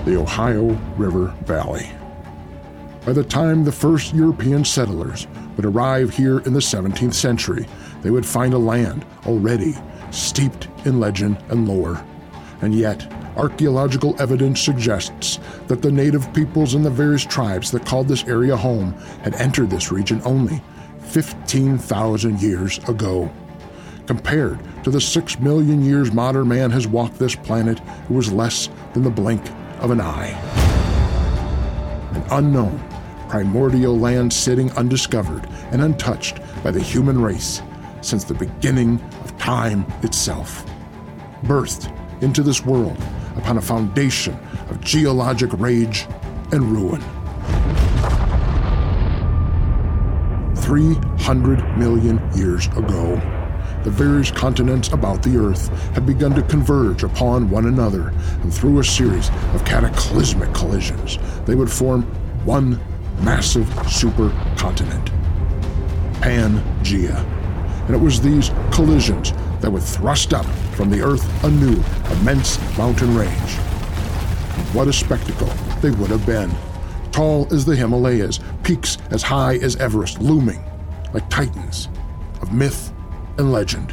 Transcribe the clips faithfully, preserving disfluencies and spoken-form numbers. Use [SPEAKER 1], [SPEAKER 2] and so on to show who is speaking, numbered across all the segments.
[SPEAKER 1] the Ohio River Valley. By the time the first European settlers would arrive here in the seventeenth century, they would find a land already steeped in legend and lore. And yet, archaeological evidence suggests that the native peoples and the various tribes that called this area home had entered this region only fifteen thousand years ago. Compared to the six million years modern man has walked this planet, it was less than the blink of an eye. An unknown, primordial land sitting undiscovered and untouched by the human race since the beginning of time itself. Birthed into this world upon a foundation of geologic rage and ruin. three hundred million years ago, the various continents about the Earth had begun to converge upon one another, and through a series of cataclysmic collisions, they would form one massive supercontinent, Pangaea. And it was these collisions that would thrust up from the Earth a new, immense mountain range. And what a spectacle they would have been. Tall as the Himalayas, peaks as high as Everest looming like titans of myth and legend.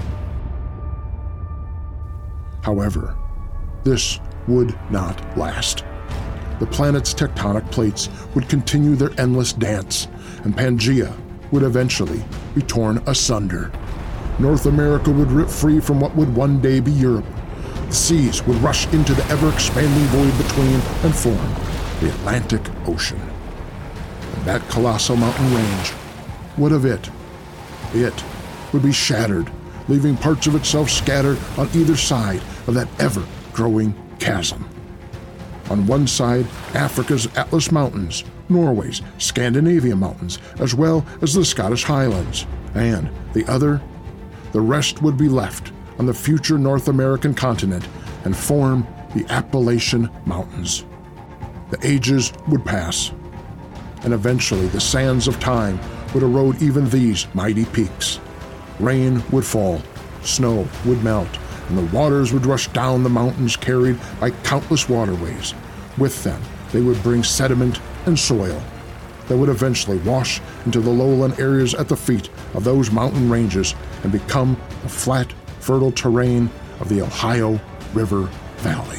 [SPEAKER 1] However, this would not last. The planet's tectonic plates would continue their endless dance, and Pangaea would eventually be torn asunder. North America would rip free from what would one day be Europe. The seas would rush into the ever-expanding void between and form the Atlantic Ocean. And that colossal mountain range, what of it? It would be shattered, leaving parts of itself scattered on either side of that ever-growing chasm. On one side, Africa's Atlas Mountains, Norway's Scandinavian Mountains, as well as the Scottish Highlands, and the other, the rest would be left on the future North American continent and form the Appalachian Mountains. The ages would pass, and eventually the sands of time would erode even these mighty peaks. Rain would fall, snow would melt, and the waters would rush down the mountains carried by countless waterways. With them, they would bring sediment and soil that would eventually wash into the lowland areas at the feet of those mountain ranges and become the flat, fertile terrain of the Ohio River Valley.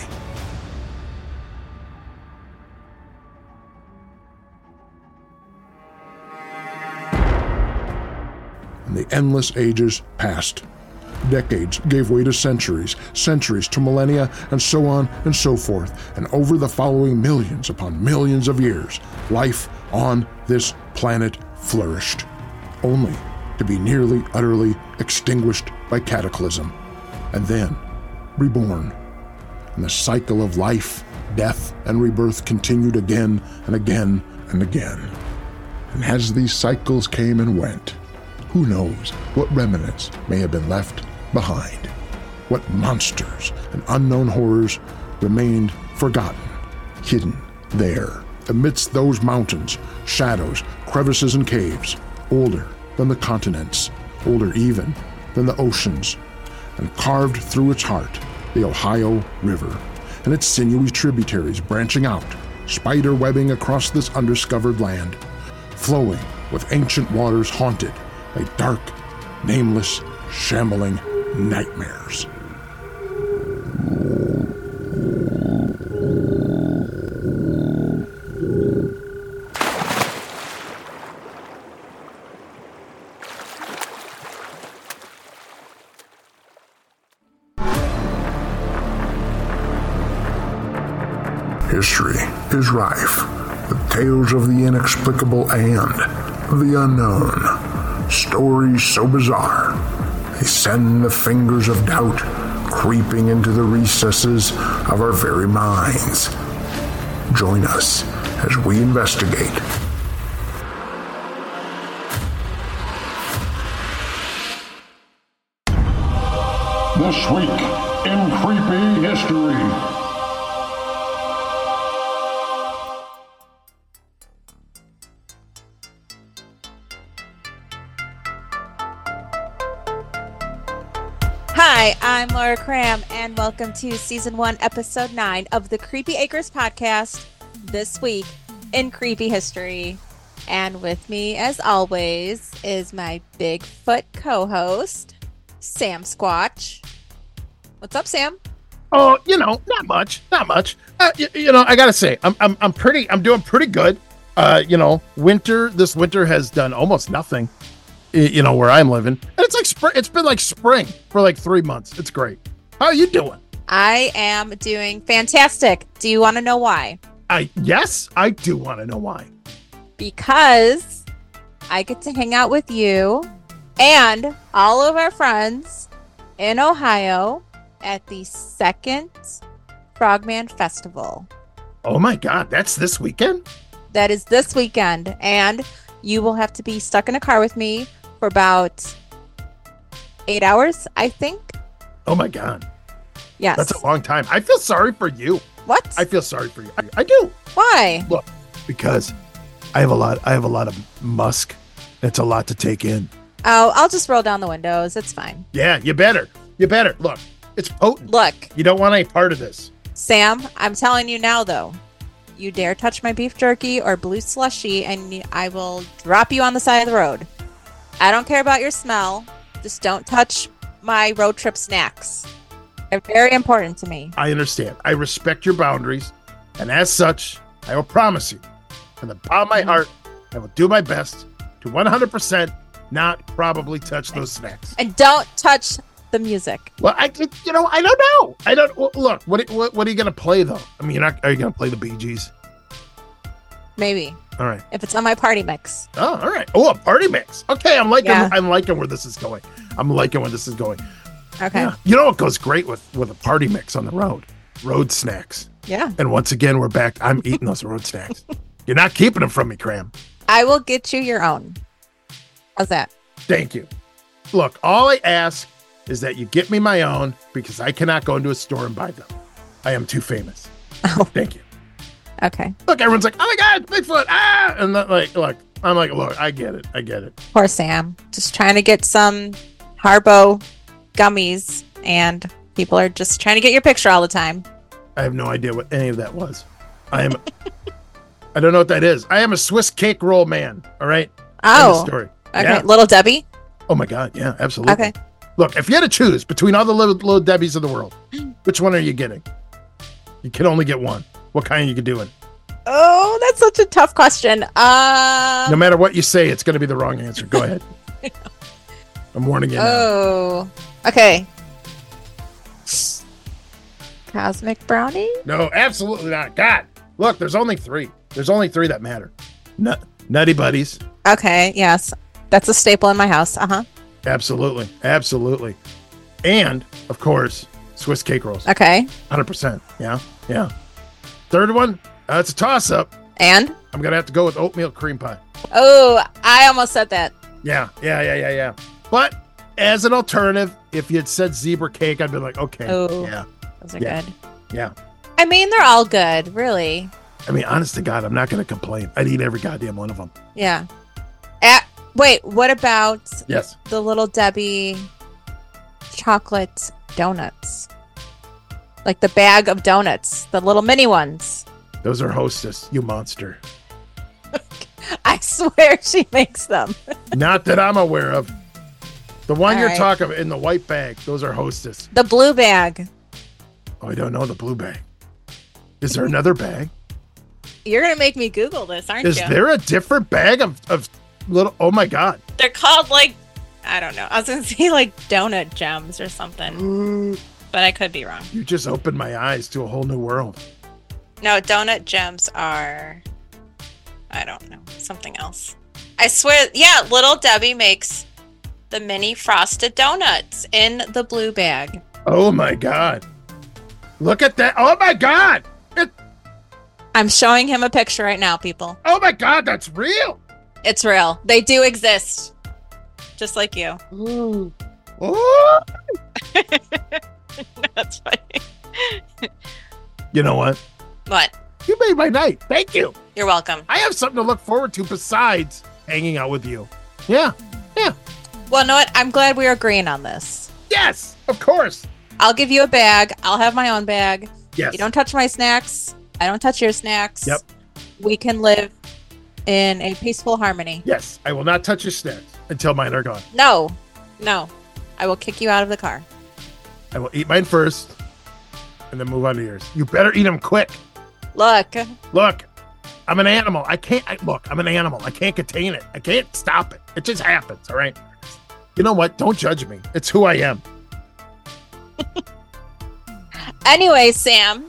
[SPEAKER 1] And the endless ages passed. Decades gave way to centuries, centuries to millennia, and so on and so forth. And over the following millions upon millions of years, life on this planet flourished, only to be nearly utterly extinguished by cataclysm, and then reborn. And the cycle of life, death, and rebirth continued again and again and again. And as these cycles came and went, who knows what remnants may have been left behind? What monsters and unknown horrors remained forgotten, hidden there, amidst those mountains, shadows, crevices, and caves, older than the continents, older even than the oceans, and carved through its heart the Ohio River, and its sinewy tributaries branching out, spider webbing across this undiscovered land, flowing with ancient waters haunted by dark, nameless, shambling nightmares. History is rife with tales of the inexplicable and the unknown. Stories so bizarre, they send the fingers of doubt creeping into the recesses of our very minds. Join us as we investigate.
[SPEAKER 2] This week in Creepy History.
[SPEAKER 3] Hi, I'm Laura Cram, and welcome to Season one, Episode nine of the Creepy Acres Podcast, this week in Creepy History. And with me, as always, is my Bigfoot co-host, Sam Squatch. What's up, Sam?
[SPEAKER 4] Oh, you know, not much, not much. Uh, you, you know, I gotta say, I'm, I'm, I'm pretty, I'm doing pretty good. Uh, you know, winter, this winter has done almost nothing. You know, where I'm living, and it's like spring. It's been like spring for like three months. It's great. How are you doing?
[SPEAKER 3] I am doing fantastic. Do you want to know why?
[SPEAKER 4] I yes, I do want to know why.
[SPEAKER 3] Because I get to hang out with you and all of our friends in Ohio at the second Frogman Festival.
[SPEAKER 4] Oh my God, that's this weekend?
[SPEAKER 3] That is this weekend, and you will have to be stuck in a car with me for about eight hours, I think.
[SPEAKER 4] Oh my God.
[SPEAKER 3] Yes.
[SPEAKER 4] That's a long time. I feel sorry for you.
[SPEAKER 3] What?
[SPEAKER 4] I feel sorry for you. I, I do.
[SPEAKER 3] Why?
[SPEAKER 4] Look, because I have a lot, I have a lot of musk. It's a lot to take in.
[SPEAKER 3] Oh, I'll just roll down the windows. It's fine.
[SPEAKER 4] Yeah, you better. You better. Look, it's potent.
[SPEAKER 3] Look.
[SPEAKER 4] You don't want any part of this.
[SPEAKER 3] Sam, I'm telling you now, though. You dare touch my beef jerky or blue slushy, and I will drop you on the side of the road. I don't care about your smell. Just don't touch my road trip snacks. They're very important to me.
[SPEAKER 4] I understand. I respect your boundaries. And as such, I will promise you, from the bottom of my heart, I will do my best to one hundred percent not probably touch those snacks.
[SPEAKER 3] And don't touch the music.
[SPEAKER 4] Well, I, you know, I don't know. I don't, well, look, what, what, what are you going to play, though? I mean, you're not, are you going to play the Bee Gees?
[SPEAKER 3] Maybe.
[SPEAKER 4] All right.
[SPEAKER 3] If it's on my party mix.
[SPEAKER 4] Oh, all right. Oh, a party mix. Okay, I'm liking,
[SPEAKER 3] Yeah.
[SPEAKER 4] I'm liking where this is going. I'm liking where this is going.
[SPEAKER 3] Okay.
[SPEAKER 4] Yeah. You know what goes great with, with a party mix on the road? Road snacks.
[SPEAKER 3] Yeah.
[SPEAKER 4] And once again, we're back. I'm eating those road snacks. You're not keeping them from me, Cram.
[SPEAKER 3] I will get you your own. How's that?
[SPEAKER 4] Thank you. Look, all I ask is that you get me my own because I cannot go into a store and buy them. I am too famous.
[SPEAKER 3] Oh.
[SPEAKER 4] Thank you.
[SPEAKER 3] Okay.
[SPEAKER 4] Look, everyone's like, oh my God, Bigfoot. Ah. And that, like, look, I'm like, look, I get it. I get it.
[SPEAKER 3] Poor Sam. Just trying to get some Harbo gummies, and people are just trying to get your picture all the time.
[SPEAKER 4] I have no idea what any of that was. I am, I don't know what that is. I am a Swiss cake roll man. All right.
[SPEAKER 3] Oh.
[SPEAKER 4] End of story.
[SPEAKER 3] Okay.
[SPEAKER 4] Yeah.
[SPEAKER 3] Little Debbie?
[SPEAKER 4] Oh my God. Yeah, absolutely.
[SPEAKER 3] Okay.
[SPEAKER 4] Look, if you had to choose between all the little, little Debbies of the world, which one are you getting? You can only get one. What kind are you doing?
[SPEAKER 3] Oh, that's such a tough question. Um,
[SPEAKER 4] No matter what you say, it's going to be the wrong answer. Go ahead. I'm warning you now.
[SPEAKER 3] Oh. Okay. Cosmic Brownie?
[SPEAKER 4] No, absolutely not. God, look, there's only three. There's only three that matter. Nut, Nutty Buddies.
[SPEAKER 3] Okay, yes. That's a staple in my house. Uh-huh.
[SPEAKER 4] Absolutely. Absolutely. And, of course, Swiss cake rolls.
[SPEAKER 3] Okay.
[SPEAKER 4] one hundred percent. Yeah. Yeah. Third one, uh, it's a toss-up.
[SPEAKER 3] And?
[SPEAKER 4] I'm going to have to go with oatmeal cream pie.
[SPEAKER 3] Oh, I almost said that.
[SPEAKER 4] Yeah. Yeah, yeah, yeah, yeah. But as an alternative, if you had said zebra cake, I'd be like, okay.
[SPEAKER 3] Oh.
[SPEAKER 4] Yeah.
[SPEAKER 3] Those are
[SPEAKER 4] Yeah.
[SPEAKER 3] good.
[SPEAKER 4] Yeah.
[SPEAKER 3] I mean, they're all good, really.
[SPEAKER 4] I mean, honest to God, I'm not going to complain. I'd eat every goddamn one of them.
[SPEAKER 3] Yeah. At, wait, what about
[SPEAKER 4] Yes.
[SPEAKER 3] the Little Debbie chocolate donuts? Like the bag of donuts, the little mini ones.
[SPEAKER 4] Those are Hostess, you monster.
[SPEAKER 3] I swear she makes them.
[SPEAKER 4] Not that I'm aware of. The one
[SPEAKER 3] All
[SPEAKER 4] you're
[SPEAKER 3] right.
[SPEAKER 4] talking about in the white bag, those are Hostess.
[SPEAKER 3] The blue bag.
[SPEAKER 4] Oh, I don't know the blue bag. Is there another bag?
[SPEAKER 3] You're going to make me Google this, aren't
[SPEAKER 4] Is
[SPEAKER 3] you?
[SPEAKER 4] there a different bag of, of little, oh my God.
[SPEAKER 3] They're called like, I don't know. I was going to say like donut gems or something, but I could be wrong.
[SPEAKER 4] You just opened my eyes to a whole new world.
[SPEAKER 3] No, donut gems are, I don't know, something else. I swear, yeah, Little Debbie makes the mini frosted donuts in the blue bag.
[SPEAKER 4] Oh my God. Look at that. Oh my God. It,
[SPEAKER 3] I'm showing him a picture right now, people.
[SPEAKER 4] oh my God, that's real.
[SPEAKER 3] It's real. They do exist. Just like you.
[SPEAKER 4] Ooh. Oh.
[SPEAKER 3] That's funny.
[SPEAKER 4] You know what?
[SPEAKER 3] What?
[SPEAKER 4] You made my night. Thank you.
[SPEAKER 3] You're welcome.
[SPEAKER 4] I have something to look forward to besides hanging out with you. Yeah. Yeah.
[SPEAKER 3] Well, know what? I'm glad we're agreeing on this.
[SPEAKER 4] Yes, of course.
[SPEAKER 3] I'll give you a bag. I'll have my own bag.
[SPEAKER 4] Yes.
[SPEAKER 3] You don't touch my snacks. I don't touch your snacks.
[SPEAKER 4] Yep.
[SPEAKER 3] We can live in a peaceful harmony.
[SPEAKER 4] Yes, I will not touch your snacks until mine are gone.
[SPEAKER 3] No, no. I will kick you out of the car.
[SPEAKER 4] I will eat mine first and then move on to yours. You better eat them quick.
[SPEAKER 3] Look,
[SPEAKER 4] Look, I'm an animal. I can't, I, look, I'm an animal. I can't contain it. I can't stop it. It just happens, all right? You know what? Don't judge me. It's who I am.
[SPEAKER 3] anyway, Sam,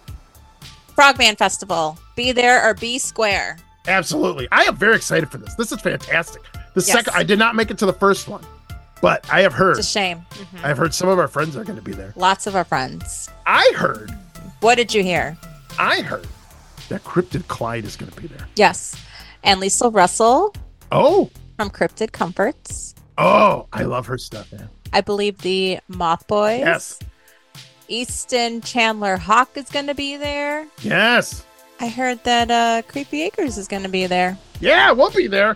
[SPEAKER 3] Frogman Festival. Be there or be square.
[SPEAKER 4] Absolutely. I am very excited for this. This is fantastic. The
[SPEAKER 3] Yes.
[SPEAKER 4] second, I did not make it to the first one, but I have heard,
[SPEAKER 3] It's a shame. Mhm.
[SPEAKER 4] I've heard some of our friends are going to be there.
[SPEAKER 3] Lots of our friends.
[SPEAKER 4] I heard,
[SPEAKER 3] What did you hear?
[SPEAKER 4] I heard that Cryptid Clyde is going to be there.
[SPEAKER 3] Yes. And Lisa Russell
[SPEAKER 4] Oh,
[SPEAKER 3] from Cryptid Comforts.
[SPEAKER 4] oh, I love her stuff, man.
[SPEAKER 3] I believe the Moth Boys.
[SPEAKER 4] Yes,
[SPEAKER 3] Easton Chandler Hawk is going to be there.
[SPEAKER 4] yes.
[SPEAKER 3] I heard that uh, Creepy Acres is going to be there.
[SPEAKER 4] Yeah, we'll be there.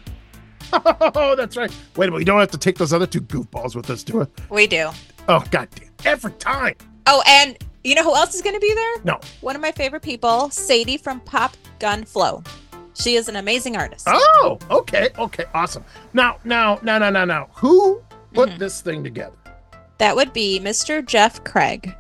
[SPEAKER 4] Oh, that's right. Wait a minute, we don't have to take those other two goofballs with us, do it?
[SPEAKER 3] We do.
[SPEAKER 4] Oh, goddamn. Every time.
[SPEAKER 3] Oh, and you know who else is going to be there?
[SPEAKER 4] No.
[SPEAKER 3] One of my favorite people, Sadie from Pop Gun Flow. She is an amazing artist.
[SPEAKER 4] Oh, okay, okay, awesome. Now, now, now, now, now, now, who put
[SPEAKER 3] Mhm.
[SPEAKER 4] this thing together?
[SPEAKER 3] That would be Mister Jeff Craig.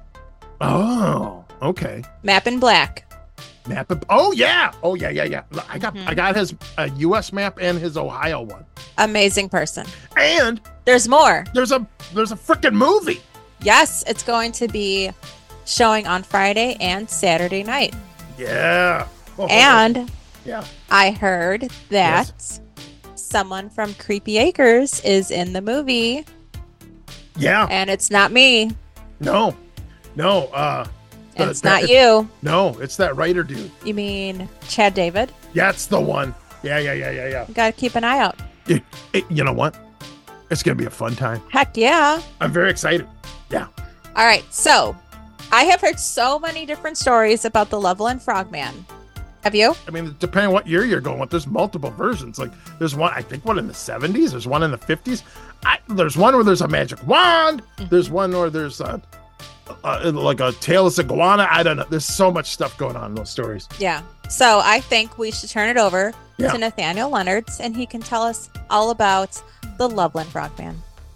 [SPEAKER 4] Oh, okay.
[SPEAKER 3] Map in Black.
[SPEAKER 4] Map. Of, oh yeah. Oh yeah, yeah, yeah. I got,
[SPEAKER 3] Mhm.
[SPEAKER 4] I got his uh, U S map and his Ohio one.
[SPEAKER 3] Amazing person.
[SPEAKER 4] And
[SPEAKER 3] There's more.
[SPEAKER 4] there's a, there's a freaking movie.
[SPEAKER 3] Yes, it's going to be showing on Friday and Saturday night.
[SPEAKER 4] Yeah. Oh,
[SPEAKER 3] And
[SPEAKER 4] yeah.
[SPEAKER 3] I heard that someone from Creepy Acres is in the movie,
[SPEAKER 4] Yeah.
[SPEAKER 3] and it's not me,
[SPEAKER 4] No. No. Uh.
[SPEAKER 3] and
[SPEAKER 4] the-
[SPEAKER 3] it's not
[SPEAKER 4] that-
[SPEAKER 3] you.
[SPEAKER 4] No, it's that writer dude.
[SPEAKER 3] You mean Chad David?
[SPEAKER 4] That's the one. Yeah, yeah, yeah, yeah, yeah.
[SPEAKER 3] You gotta keep an eye out.
[SPEAKER 4] It, it, you know what? It's gonna be a fun time.
[SPEAKER 3] Heck yeah.
[SPEAKER 4] I'm very excited. Yeah.
[SPEAKER 3] All right, so I have heard so many different stories about the Loveland Frogman. Have you?
[SPEAKER 4] I mean, depending on what year you're going with, there's multiple versions. Like, there's one, I think, one in the seventies. There's one in the fifties. I, there's one where there's a magic wand. There's one where there's a, a, like a tailless iguana. I don't know. There's so much stuff going on in those stories.
[SPEAKER 3] Yeah. So I think we should turn it over
[SPEAKER 4] Yeah.
[SPEAKER 3] to Nathaniel Leonards, and he can tell us all about the Loveland Frogman.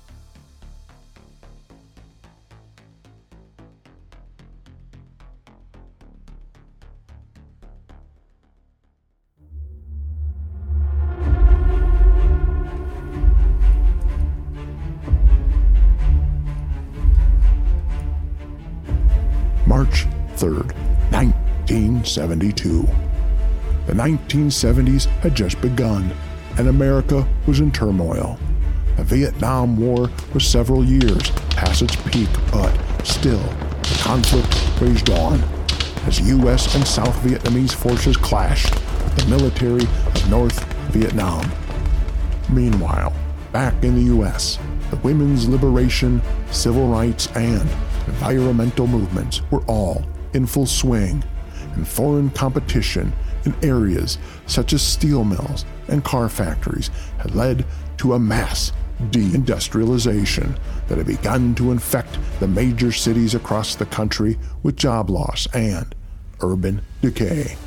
[SPEAKER 1] March third, nineteen seventy-two. The nineteen seventies had just begun, and America was in turmoil. The Vietnam War was several years past its peak, but still, the conflict raged on. As U S and South Vietnamese forces clashed with the military of North Vietnam. Meanwhile, back in the U S, the women's liberation, civil rights, and environmental movements were all in full swing, and foreign competition in areas such as steel mills and car factories had led to a mass deindustrialization that had begun to infect the major cities across the country with job loss and urban decay.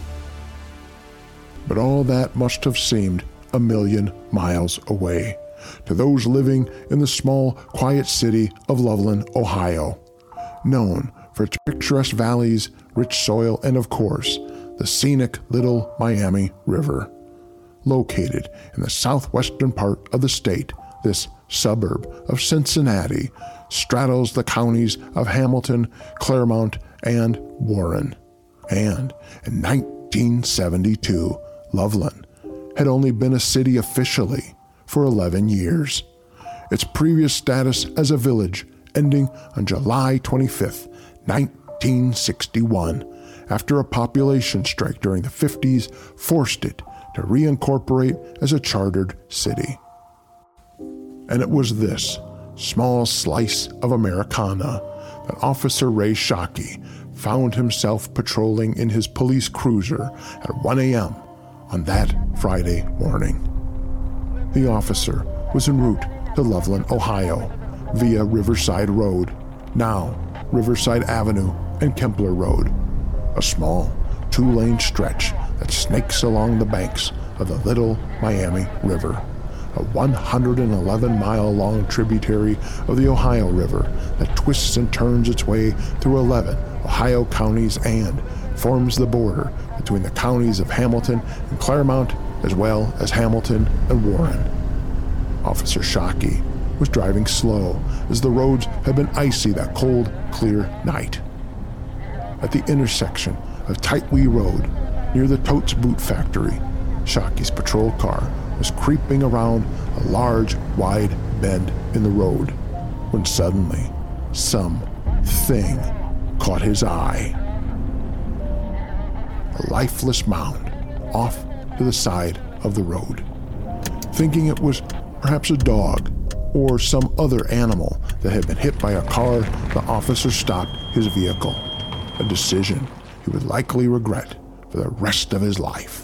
[SPEAKER 1] But all that must have seemed a million miles away to those living in the small, quiet city of Loveland, Ohio, known for its picturesque valleys, rich soil, and of course, the scenic Little Miami River. Located in the southwestern part of the state, this suburb of Cincinnati straddles the counties of Hamilton, Claremont, and Warren. And in nineteen seventy-two, Loveland had only been a city officially for eleven years. Its previous status as a village ending on July twenty-fifth, nineteen sixty-one, after a population strike during the fifties forced it to reincorporate as a chartered city. And it was this small slice of Americana that Officer Ray Shockey found himself patrolling in his police cruiser at one a.m. on that Friday morning. The officer was en route to Loveland, Ohio, via Riverside Road, now Riverside Avenue and Kempler Road, a small two-lane stretch that snakes along the banks of the Little Miami River, a one hundred eleven mile long tributary of the Ohio River that twists and turns its way through eleven Ohio counties and forms the border between the counties of Hamilton and Claremont, as well as Hamilton and Warren. Officer Shockey was driving slow, as the roads had been icy that cold, clear night. At the intersection of Tightwee Road, near the Totes Boot Factory, Shockey's patrol car was creeping around a large, wide bend in the road, when suddenly, some thing caught his eye. A lifeless mound off to the side of the road. Thinking it was perhaps a dog or some other animal that had been hit by a car, the officer stopped his vehicle, a decision he would likely regret for the rest of his life.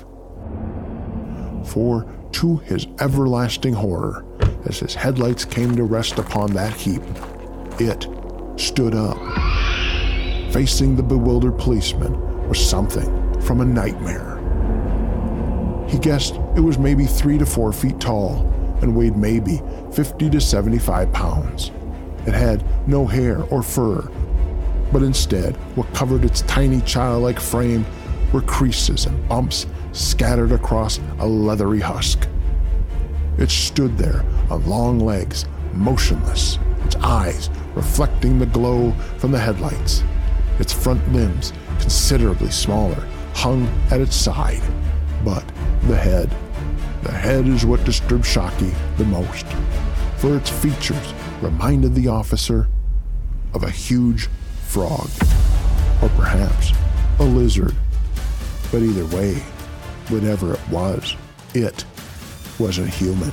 [SPEAKER 1] For to his everlasting horror, as his headlights came to rest upon that heap, it stood up. Facing the bewildered policeman was something from a nightmare. He guessed it was maybe three to four feet tall and weighed maybe fifty to seventy-five pounds. It had no hair or fur, but instead what covered its tiny childlike frame were creases and bumps scattered across a leathery husk. It stood there on long legs, motionless, its eyes reflecting the glow from the headlights. Its front limbs, considerably smaller, hung at its side. But the head, the head is what disturbed Shockey the most, for its features reminded the officer of a huge frog, or perhaps a lizard. But either way, whatever it was, it wasn't human.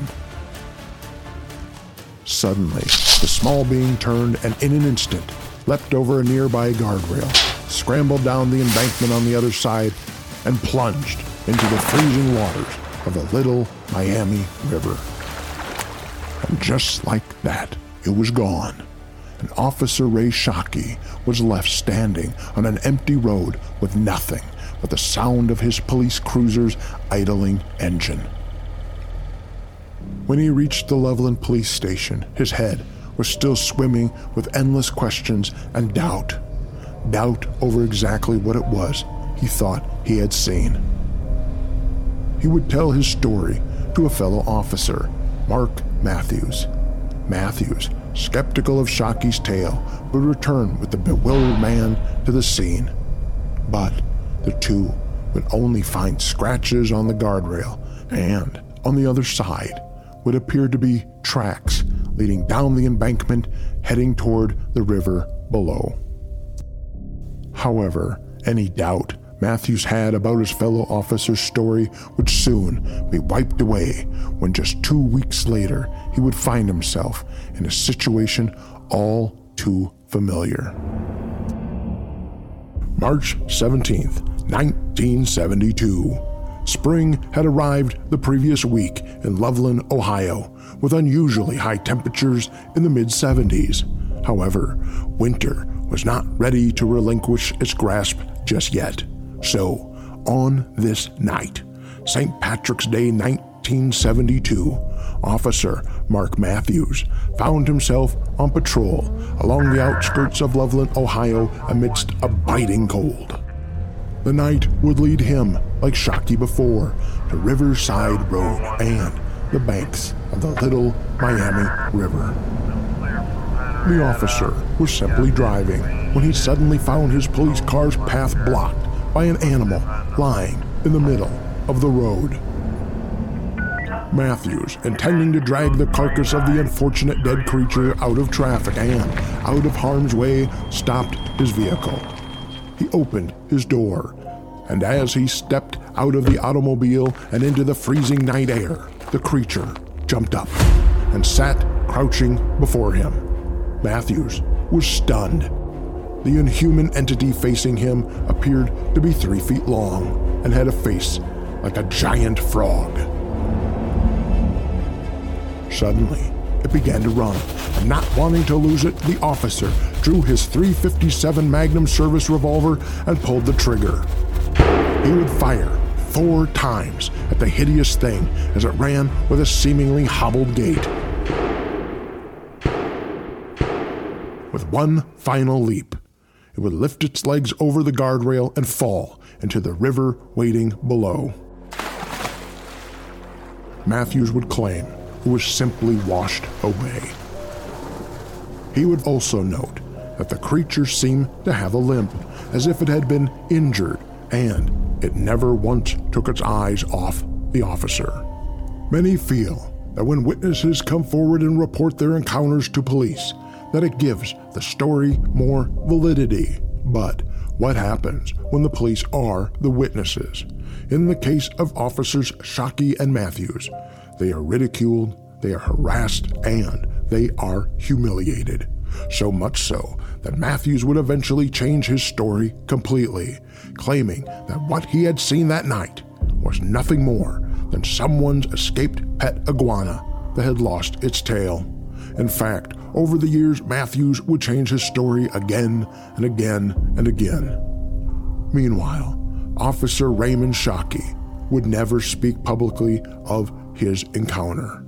[SPEAKER 1] Suddenly, the small being turned and in an instant leapt over a nearby guardrail, scrambled down the embankment on the other side, and plunged into the freezing waters of the Little Miami River. And just like that, it was gone, and Officer Ray Shockey was left standing on an empty road with nothing but the sound of his police cruiser's idling engine. When he reached the Loveland police station, his head was still swimming with endless questions and doubt. Doubt over exactly what it was he thought he had seen. He would tell his story to a fellow officer, Mark Matthews. Matthews, skeptical of Shockey's tale, would return with the bewildered man to the scene. But the two would only find scratches on the guardrail, and on the other side would appear to be tracks leading down the embankment heading toward the river below. However, any doubt Matthews had about his fellow officer's story would soon be wiped away when just two weeks later he would find himself in a situation all too familiar. March seventeenth, nineteen seventy-two. Spring had arrived the previous week in Loveland, Ohio, with unusually high temperatures in the mid seventies. However, winter was not ready to relinquish its grasp just yet. So, on this night, Saint Patrick's Day nineteen seventy-two, Officer Mark Matthews found himself on patrol along the outskirts of Loveland, Ohio, amidst a biting cold. The night would lead him, like Shockey before, to Riverside Road and the banks of the Little Miami River. The officer was simply driving when he suddenly found his police car's path blocked by an animal lying in the middle of the road. Matthews, intending to drag the carcass of the unfortunate dead creature out of traffic and out of harm's way, stopped his vehicle. He opened his door, and as he stepped out of the automobile and into the freezing night air, the creature jumped up and sat crouching before him. Matthews was stunned. The inhuman entity facing him appeared to be three feet long and had a face like a giant frog. Suddenly, it began to run, and not wanting to lose it, the officer drew his three fifty-seven Magnum service revolver and pulled the trigger. He would fire four times at the hideous thing as it ran with a seemingly hobbled gait. With one final leap, it would lift its legs over the guardrail and fall into the river waiting below. Matthews would claim it was simply washed away. He would also note that the creature seemed to have a limp, as if it had been injured, and it never once took its eyes off the officer. Many feel that when witnesses come forward and report their encounters to police, that it gives the story more validity. But what happens when the police are the witnesses? In the case of Officers Shockey and Matthews, they are ridiculed, they are harassed, and they are humiliated. So much so that Matthews would eventually change his story completely, claiming that what he had seen that night was nothing more than someone's escaped pet iguana that had lost its tail. In fact, over the years, Matthews would change his story again and again and again. Meanwhile, Officer Raymond Shockey would never speak publicly of his encounter.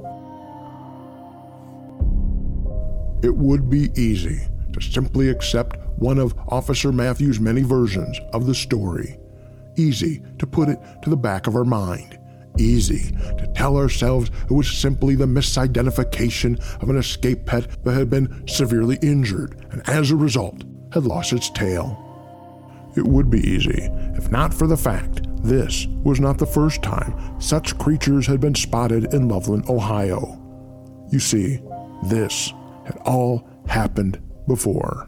[SPEAKER 1] It would be easy to simply accept one of Officer Matthews' many versions of the story. Easy to put it to the back of our mind. Easy to tell ourselves it was simply the misidentification of an escaped pet that had been severely injured and as a result had lost its tail. It would be easy if not for the fact this was not the first time such creatures had been spotted in Loveland, Ohio. You see, this had all happened before.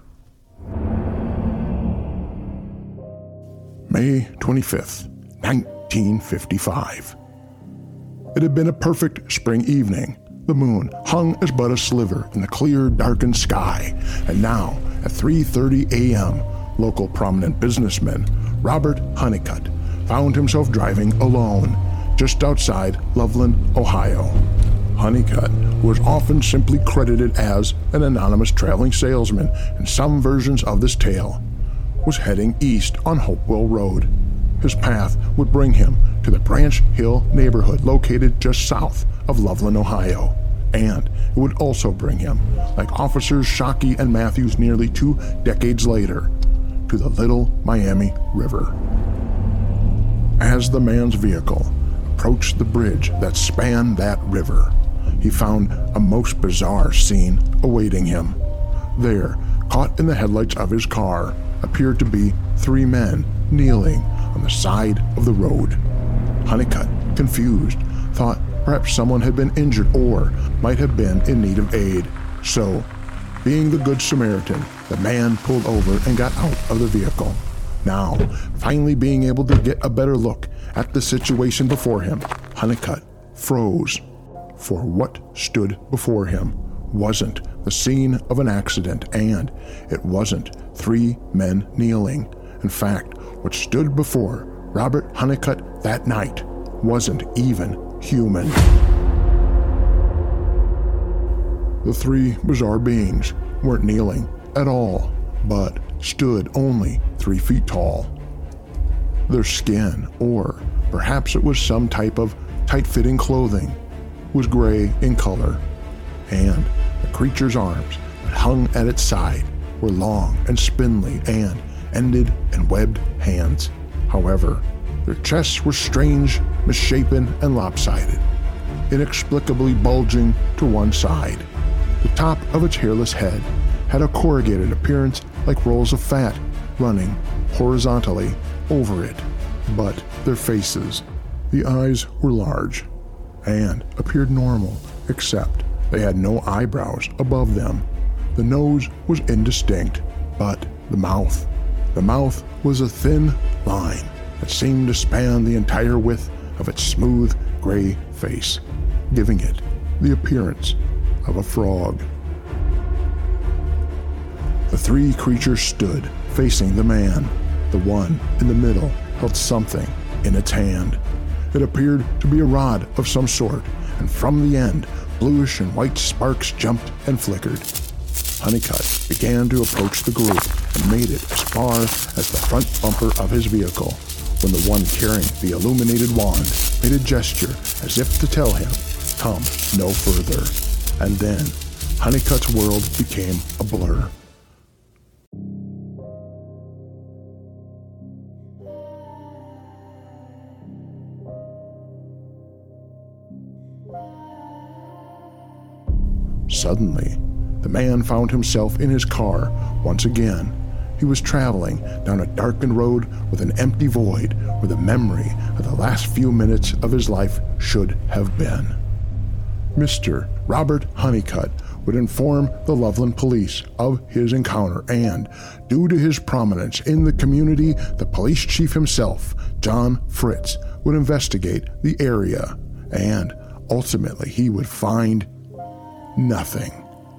[SPEAKER 1] May twenty-fifth, nineteen fifty-five. It had been a perfect spring evening. The moon hung as but a sliver in the clear, darkened sky, and now, at three thirty a.m., local prominent businessman Robert Honeycutt found himself driving alone just outside Loveland, Ohio. Honeycutt was often simply credited as an anonymous traveling salesman in some versions of this tale, was heading east on Hopewell Road. His path would bring him to the Branch Hill neighborhood located just south of Loveland, Ohio, and it would also bring him, like Officers Shockey and Matthews nearly two decades later, to the Little Miami River. As the man's vehicle approached the bridge that spanned that river, he found a most bizarre scene awaiting him. There, caught in the headlights of his car, appeared to be three men kneeling on the side of the road. Honeycutt, confused, thought perhaps someone had been injured or might have been in need of aid. So, being the good Samaritan, the man pulled over and got out of the vehicle. Now, finally being able to get a better look at the situation before him, Honeycutt froze. For what stood before him wasn't the scene of an accident, and it wasn't three men kneeling. In fact, what stood before Robert Honeycutt that night wasn't even human. The three bizarre beings weren't kneeling at all, but stood only three feet tall. Their skin, or perhaps it was some type of tight-fitting clothing, was gray in color, and the creature's arms that hung at its side were long and spindly and ended in webbed hands. However, their chests were strange, misshapen, and lopsided, inexplicably bulging to one side. The top of its hairless head had a corrugated appearance like rolls of fat running horizontally over it. But their faces, the eyes were large and appeared normal, except they had no eyebrows above them. The nose was indistinct, but the mouth, the mouth was a thin line that seemed to span the entire width of its smooth gray face, giving it the appearance of a frog. The three creatures stood facing the man. The one in the middle held something in its hand. It appeared to be a rod of some sort, and from the end bluish and white sparks jumped and flickered. Honeycutt began to approach the group and made it as far as the front bumper of his vehicle, when the one carrying the illuminated wand made a gesture as if to tell him, come no further. And then Honeycutt's world became a blur. Suddenly, the man found himself in his car once again. He was traveling down a darkened road with an empty void where the memory of the last few minutes of his life should have been. Mister Robert Honeycutt would inform the Loveland police of his encounter, and, due to his prominence in the community, the police chief himself, John Fritz, would investigate the area, and ultimately he would find nothing.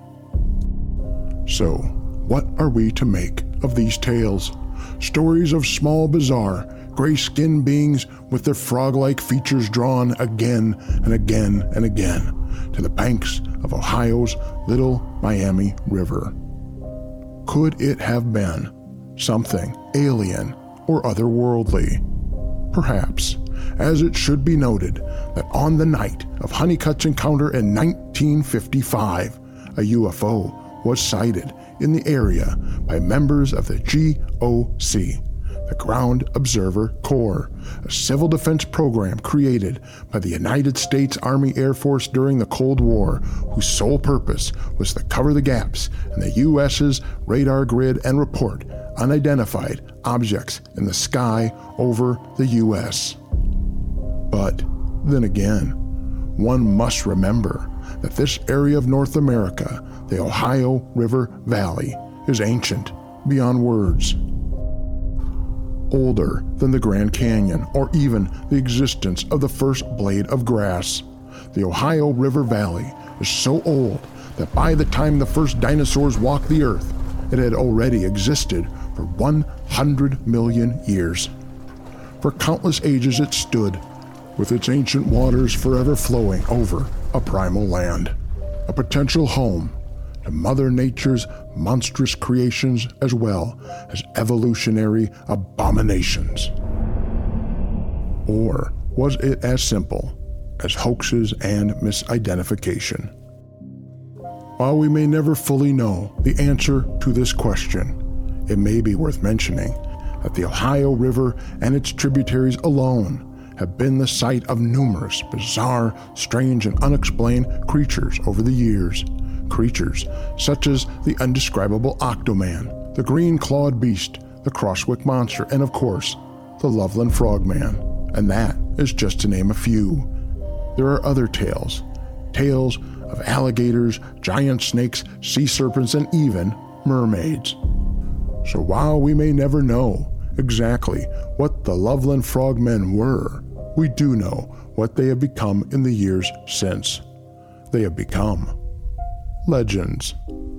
[SPEAKER 1] So, what are we to make of these tales? Stories of small, bizarre, gray-skinned beings with their frog-like features drawn again and again and again to the banks of Ohio's Little Miami River. Could it have been something alien or otherworldly? Perhaps, as it should be noted that on the night of Honeycutt's encounter in nineteen fifty-five, a U F O was sighted in the area by members of the G O C, the Ground Observer Corps, a civil defense program created by the United States Army Air Force during the Cold War, whose sole purpose was to cover the gaps in the U S's radar grid and report unidentified objects in the sky over the U S. But then again, one must remember that this area of North America, the Ohio River Valley, is ancient beyond words. Older than the Grand Canyon or even the existence of the first blade of grass. The Ohio River Valley is so old that by the time the first dinosaurs walked the earth, it had already existed for one hundred million years. For countless ages it stood, with its ancient waters forever flowing over a primal land, a potential home to Mother Nature's monstrous creations as well as evolutionary abominations. Or was it as simple as hoaxes and misidentification? While we may never fully know the answer to this question, it may be worth mentioning that the Ohio River and its tributaries alone have been the site of numerous bizarre, strange, and unexplained creatures over the years. Creatures such as the undescribable Octoman, the green-clawed beast, the Crosswick Monster, and of course, the Loveland Frogman. And that is just to name a few. There are other tales. Tales of alligators, giant snakes, sea serpents, and even mermaids. So while we may never know exactly what the Loveland Frogmen were, we do know what they have become in the years since. They have become legends.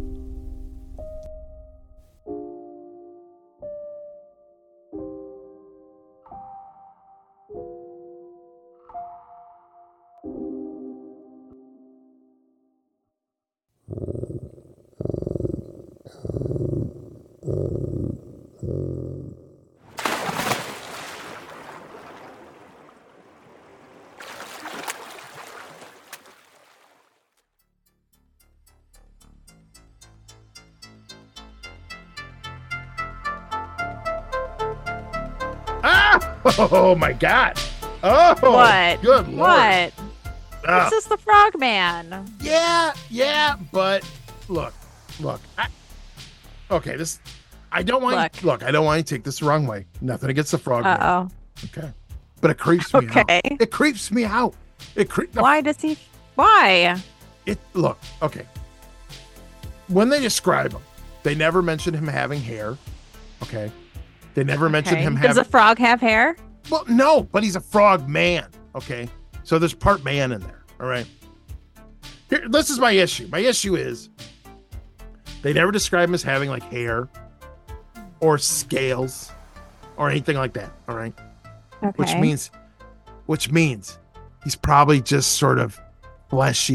[SPEAKER 4] Oh my God! Oh,
[SPEAKER 3] what?
[SPEAKER 4] Good Lord!
[SPEAKER 3] What?
[SPEAKER 4] Ah.
[SPEAKER 3] This is the Frogman.
[SPEAKER 4] Yeah, yeah, but look, look. I, okay, this. I don't want.
[SPEAKER 3] Look.
[SPEAKER 4] You, look, I don't want you to take this the wrong way. Nothing against the Frogman.
[SPEAKER 3] Uh oh.
[SPEAKER 4] Okay, but it creeps me
[SPEAKER 3] Okay.
[SPEAKER 4] out. It creeps me out. It creeps.
[SPEAKER 3] Why does he? Why?
[SPEAKER 4] It look okay. When they describe him, they never mention him having hair. Okay, they never mention
[SPEAKER 3] Okay.
[SPEAKER 4] him
[SPEAKER 3] Does
[SPEAKER 4] having.
[SPEAKER 3] a frog have hair?
[SPEAKER 4] Well, no, but he's a frog man. Okay, so there's part man in there. All right. Here, this is my issue. My issue is they never describe him as having like hair or scales or anything like that. All right,
[SPEAKER 3] Okay.
[SPEAKER 4] which means, which means he's probably just sort of fleshy,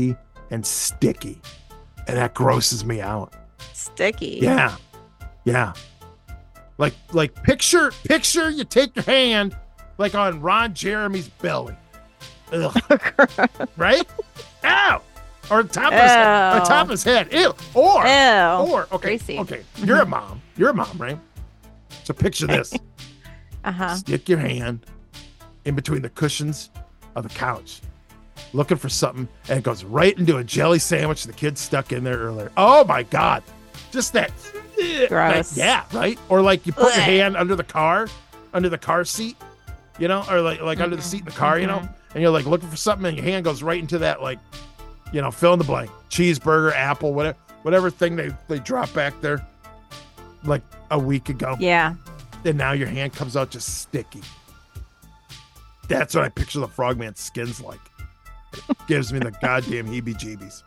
[SPEAKER 4] and sticky. And that grosses me out.
[SPEAKER 3] Sticky.
[SPEAKER 4] Yeah. Yeah. Like, like picture, picture you take your hand like on Ron Jeremy's belly. Ugh. Right? Ow! Or top of his head. Or top of his head. Ew. Or,
[SPEAKER 3] Ew.
[SPEAKER 4] or, okay,
[SPEAKER 3] Greasy.
[SPEAKER 4] okay. You're a mom. You're a mom, right? So picture this.
[SPEAKER 3] Uh-huh.
[SPEAKER 4] Stick your hand in between the cushions of the couch, looking for something, and it goes right into a jelly sandwich the kid stuck in there earlier. Oh my God. Just that.
[SPEAKER 3] Gross.
[SPEAKER 4] That, yeah, right? Or like you put
[SPEAKER 3] Ugh.
[SPEAKER 4] your hand under the car, under the car seat, you know, or like like mm-hmm. under the seat in the car, you know, and you're like looking for something and your hand goes right into that, like, you know, fill in the blank, cheeseburger, apple, whatever, whatever thing they, they dropped back there like a week ago.
[SPEAKER 3] Yeah.
[SPEAKER 4] And now your hand comes out just sticky. That's what I picture the Frogman's skin's like. It gives me the goddamn heebie-jeebies.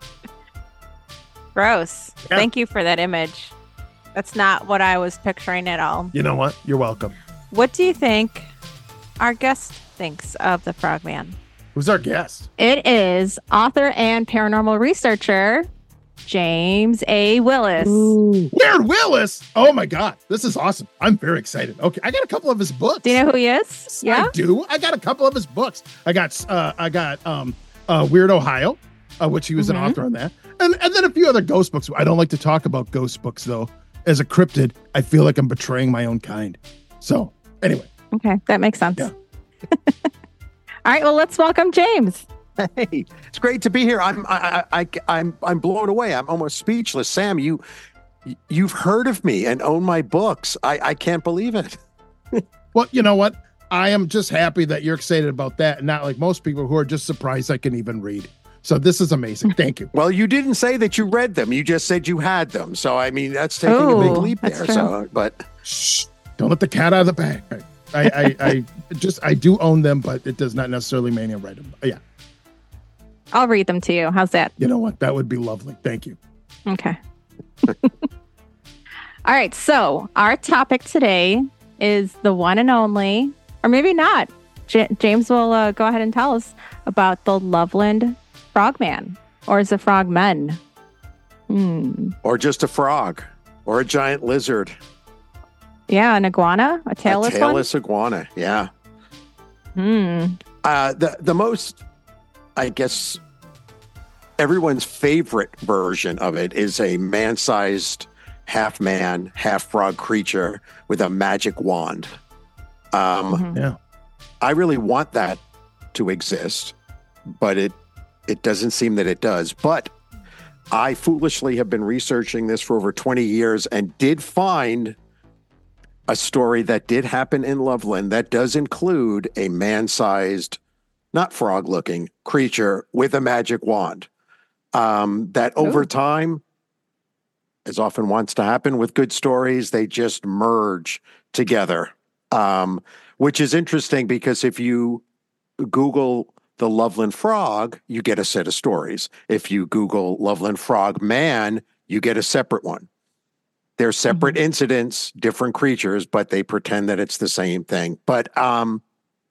[SPEAKER 3] Gross.
[SPEAKER 4] Yeah.
[SPEAKER 3] Thank you for that image. That's not what I was picturing at all.
[SPEAKER 4] You know what? You're welcome.
[SPEAKER 3] What do you think our guest thinks of the Frogman?
[SPEAKER 4] Who's our guest?
[SPEAKER 3] It is author and paranormal researcher, James A. Willis.
[SPEAKER 4] Ooh. Weird Willis. Oh my God. This is awesome. I'm very excited. Okay. I got a couple of his books.
[SPEAKER 3] Do you know who he is?
[SPEAKER 4] Yeah. I do. I got a couple of his books. I got uh I got um uh Weird Ohio, uh, which he was mm-hmm. an author on that. And and then a few other ghost books. I don't like to talk about ghost books though. As a cryptid, I feel like I'm betraying my own kind. So anyway.
[SPEAKER 3] Okay. That makes sense.
[SPEAKER 4] Yeah.
[SPEAKER 3] All right. Well, let's welcome James.
[SPEAKER 5] Hey, it's great to be here. I'm I, I, I'm I'm blown away. I'm almost speechless. Sam, you you've heard of me and own my books. I, I can't believe it.
[SPEAKER 4] Well, you know what? I am just happy that you're excited about that, and not like most people who are just surprised I can even read. So this is amazing. Thank you.
[SPEAKER 5] Well, you didn't say that you read them. You just said you had them. So I mean, that's taking
[SPEAKER 3] Ooh,
[SPEAKER 5] a big leap there.
[SPEAKER 3] true.
[SPEAKER 5] So, but
[SPEAKER 4] shh, don't let the cat out of the bag. I, I, I just I do own them, but it does not necessarily mean I read them. Yeah.
[SPEAKER 3] I'll read them to you. How's that?
[SPEAKER 4] You know what? That would be lovely. Thank you.
[SPEAKER 3] Okay. All right. So our topic today is the one and only, or maybe not. J- James will uh, go ahead and tell us about the Loveland Frogman, or is it Frogmen? Hmm.
[SPEAKER 5] or just a frog, or a giant lizard,
[SPEAKER 3] Yeah, an iguana, a tailless,
[SPEAKER 5] a tailless iguana. Yeah.
[SPEAKER 3] one. Hmm.
[SPEAKER 5] Uh, the the most, I guess, everyone's favorite version of it is a man-sized, half man, half frog creature with a magic wand. Um,
[SPEAKER 3] Mhm.
[SPEAKER 4] Yeah.
[SPEAKER 5] I really want that to exist, but it it doesn't seem that it does. But I foolishly have been researching this for over twenty years and did find a story that did happen in Loveland that does include a man-sized, not frog-looking creature with a magic wand. Um, that over
[SPEAKER 3] Ooh.
[SPEAKER 5] time, as often wants to happen with good stories, they just merge together. Um, which is interesting because if you Google the Loveland Frog, you get a set of stories. If you Google Loveland Frog Man, you get a separate one. They're separate
[SPEAKER 3] Mhm.
[SPEAKER 5] incidents, different creatures, but they pretend that it's the same thing. But um,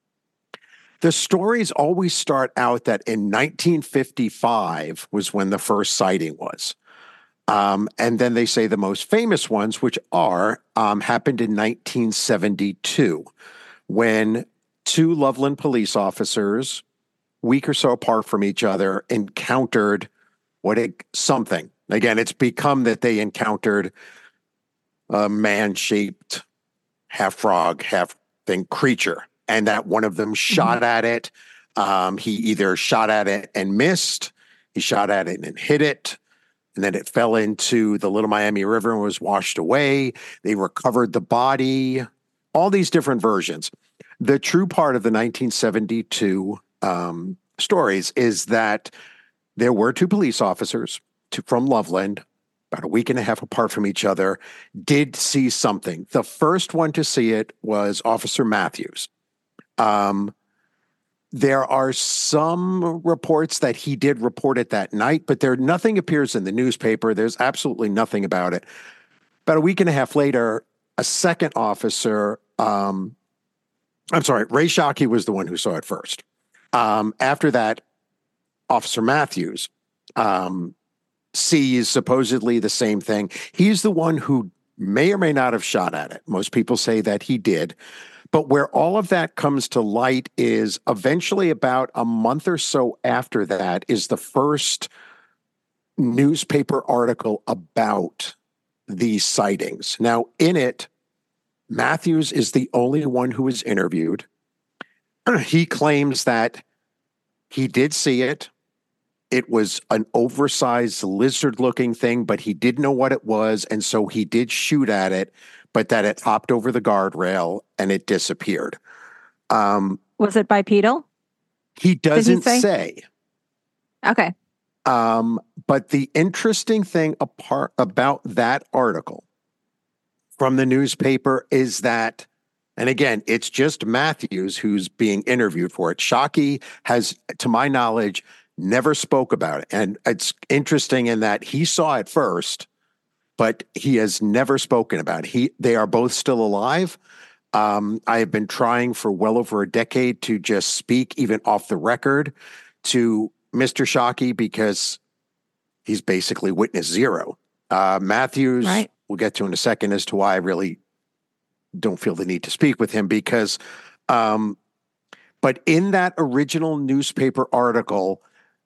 [SPEAKER 5] the stories always start out that in nineteen fifty-five was when the first sighting was. Um, and then they say the most famous ones, which are, um, happened in nineteen seventy-two, when two Loveland police officers, week or so apart from each other, encountered what it, something. Again, it's become that they encountered a man-shaped half frog, half thing creature, and that one of them shot
[SPEAKER 3] Mm-hmm.
[SPEAKER 5] at it. Um, he either shot at it and missed, he shot at it and hit it, and then it fell into the Little Miami River and was washed away. They recovered the body, all these different versions. The true part of the nineteen seventy-two um, stories is that there were two police officers to, from Loveland, about a week and a half apart from each other, did see something. The first one to see it was Officer Matthews. Um, there are some reports that he did report it that night, but there nothing appears in the newspaper. There's absolutely nothing about it. About a week and a half later, a second officer, um, I'm sorry, Ray Shockey was the one who saw it first. Um, after that, Officer Matthews um, sees supposedly the same thing. He's the one who may or may not have shot at it. Most people say that he did. But where all of that comes to light is eventually about a month or so after that is the first newspaper article about these sightings. Now, in it, Matthews is the only one who was interviewed. He claims that he did see it. It was an oversized lizard-looking thing, but he didn't know what it was, and so he did shoot at it, but that it hopped over the guardrail and it disappeared. Um,
[SPEAKER 6] was it bipedal?
[SPEAKER 5] He doesn't
[SPEAKER 6] he say?
[SPEAKER 5] say.
[SPEAKER 6] Okay.
[SPEAKER 5] Um, but the interesting thing apart about that article from the newspaper is that, and again, it's just Matthews who's being interviewed for it. Shockey has, to my knowledge, never spoke about it. And it's interesting in that he saw it first, but he has never spoken about it. He, they are both still alive. Um, I have been trying for well over a decade to just speak, even off the record, to Mister Shockey because he's basically witness zero. Uh, Matthews,
[SPEAKER 6] right.
[SPEAKER 5] We'll get to in a second as to why I really don't feel the need to speak with him because, um, but in that original newspaper article,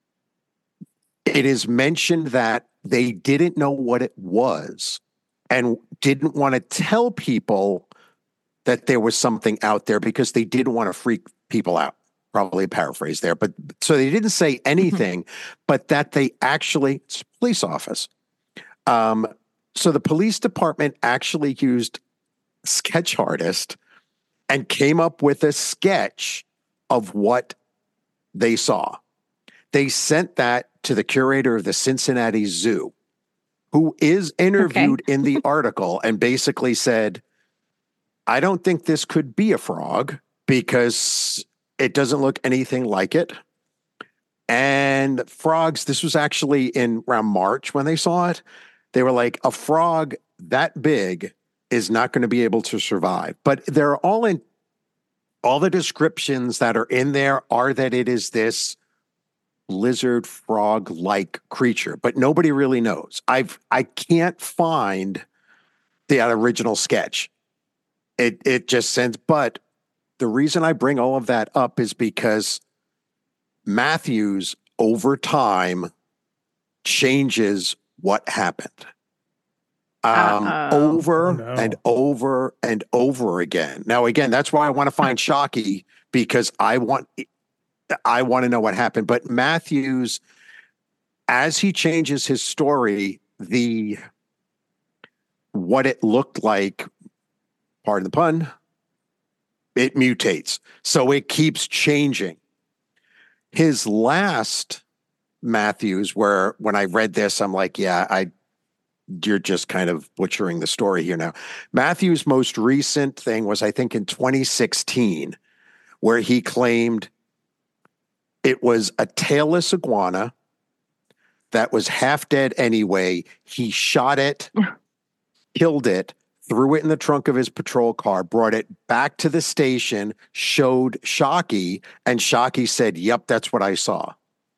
[SPEAKER 5] it is mentioned that they didn't know what it was and didn't want to tell people that there was something out there because they didn't want to freak people out. Probably a paraphrase there, but so they didn't say anything, but that they actually, it's a police office. Um, so the police department actually used sketch artist and came up with a sketch of what they saw. They sent that to the curator of the Cincinnati Zoo, who is interviewed
[SPEAKER 6] okay.
[SPEAKER 5] in the article and basically said, I don't think this could be a frog because it doesn't look anything like it. And frogs, this was actually in around March when they saw it. They were like, a frog that big is not going to be able to survive. But they're all in, all the descriptions that are in there are that it is this lizard frog-like creature, but nobody really knows. I've, I can't find the original sketch. It, it just sends, but the reason I bring all of that up is because Matthews, over time, changes what happened. Um, over
[SPEAKER 4] oh, no.
[SPEAKER 5] and over and over again. Now, again, that's why I want to find Shockey because I want, I want to know what happened. But Matthews, as he changes his story, the what it looked like, pardon the pun, it mutates. So it keeps changing. His last Matthews, where when I read this, I'm like, yeah, I, you're just kind of butchering the story here now. Matthews' most recent thing was, I think, in twenty sixteen, where he claimed it was a tailless iguana that was half dead anyway. He shot it, killed it, threw it in the trunk of his patrol car, brought it back to the station, showed Shockey, and Shockey said, yep, that's what I saw.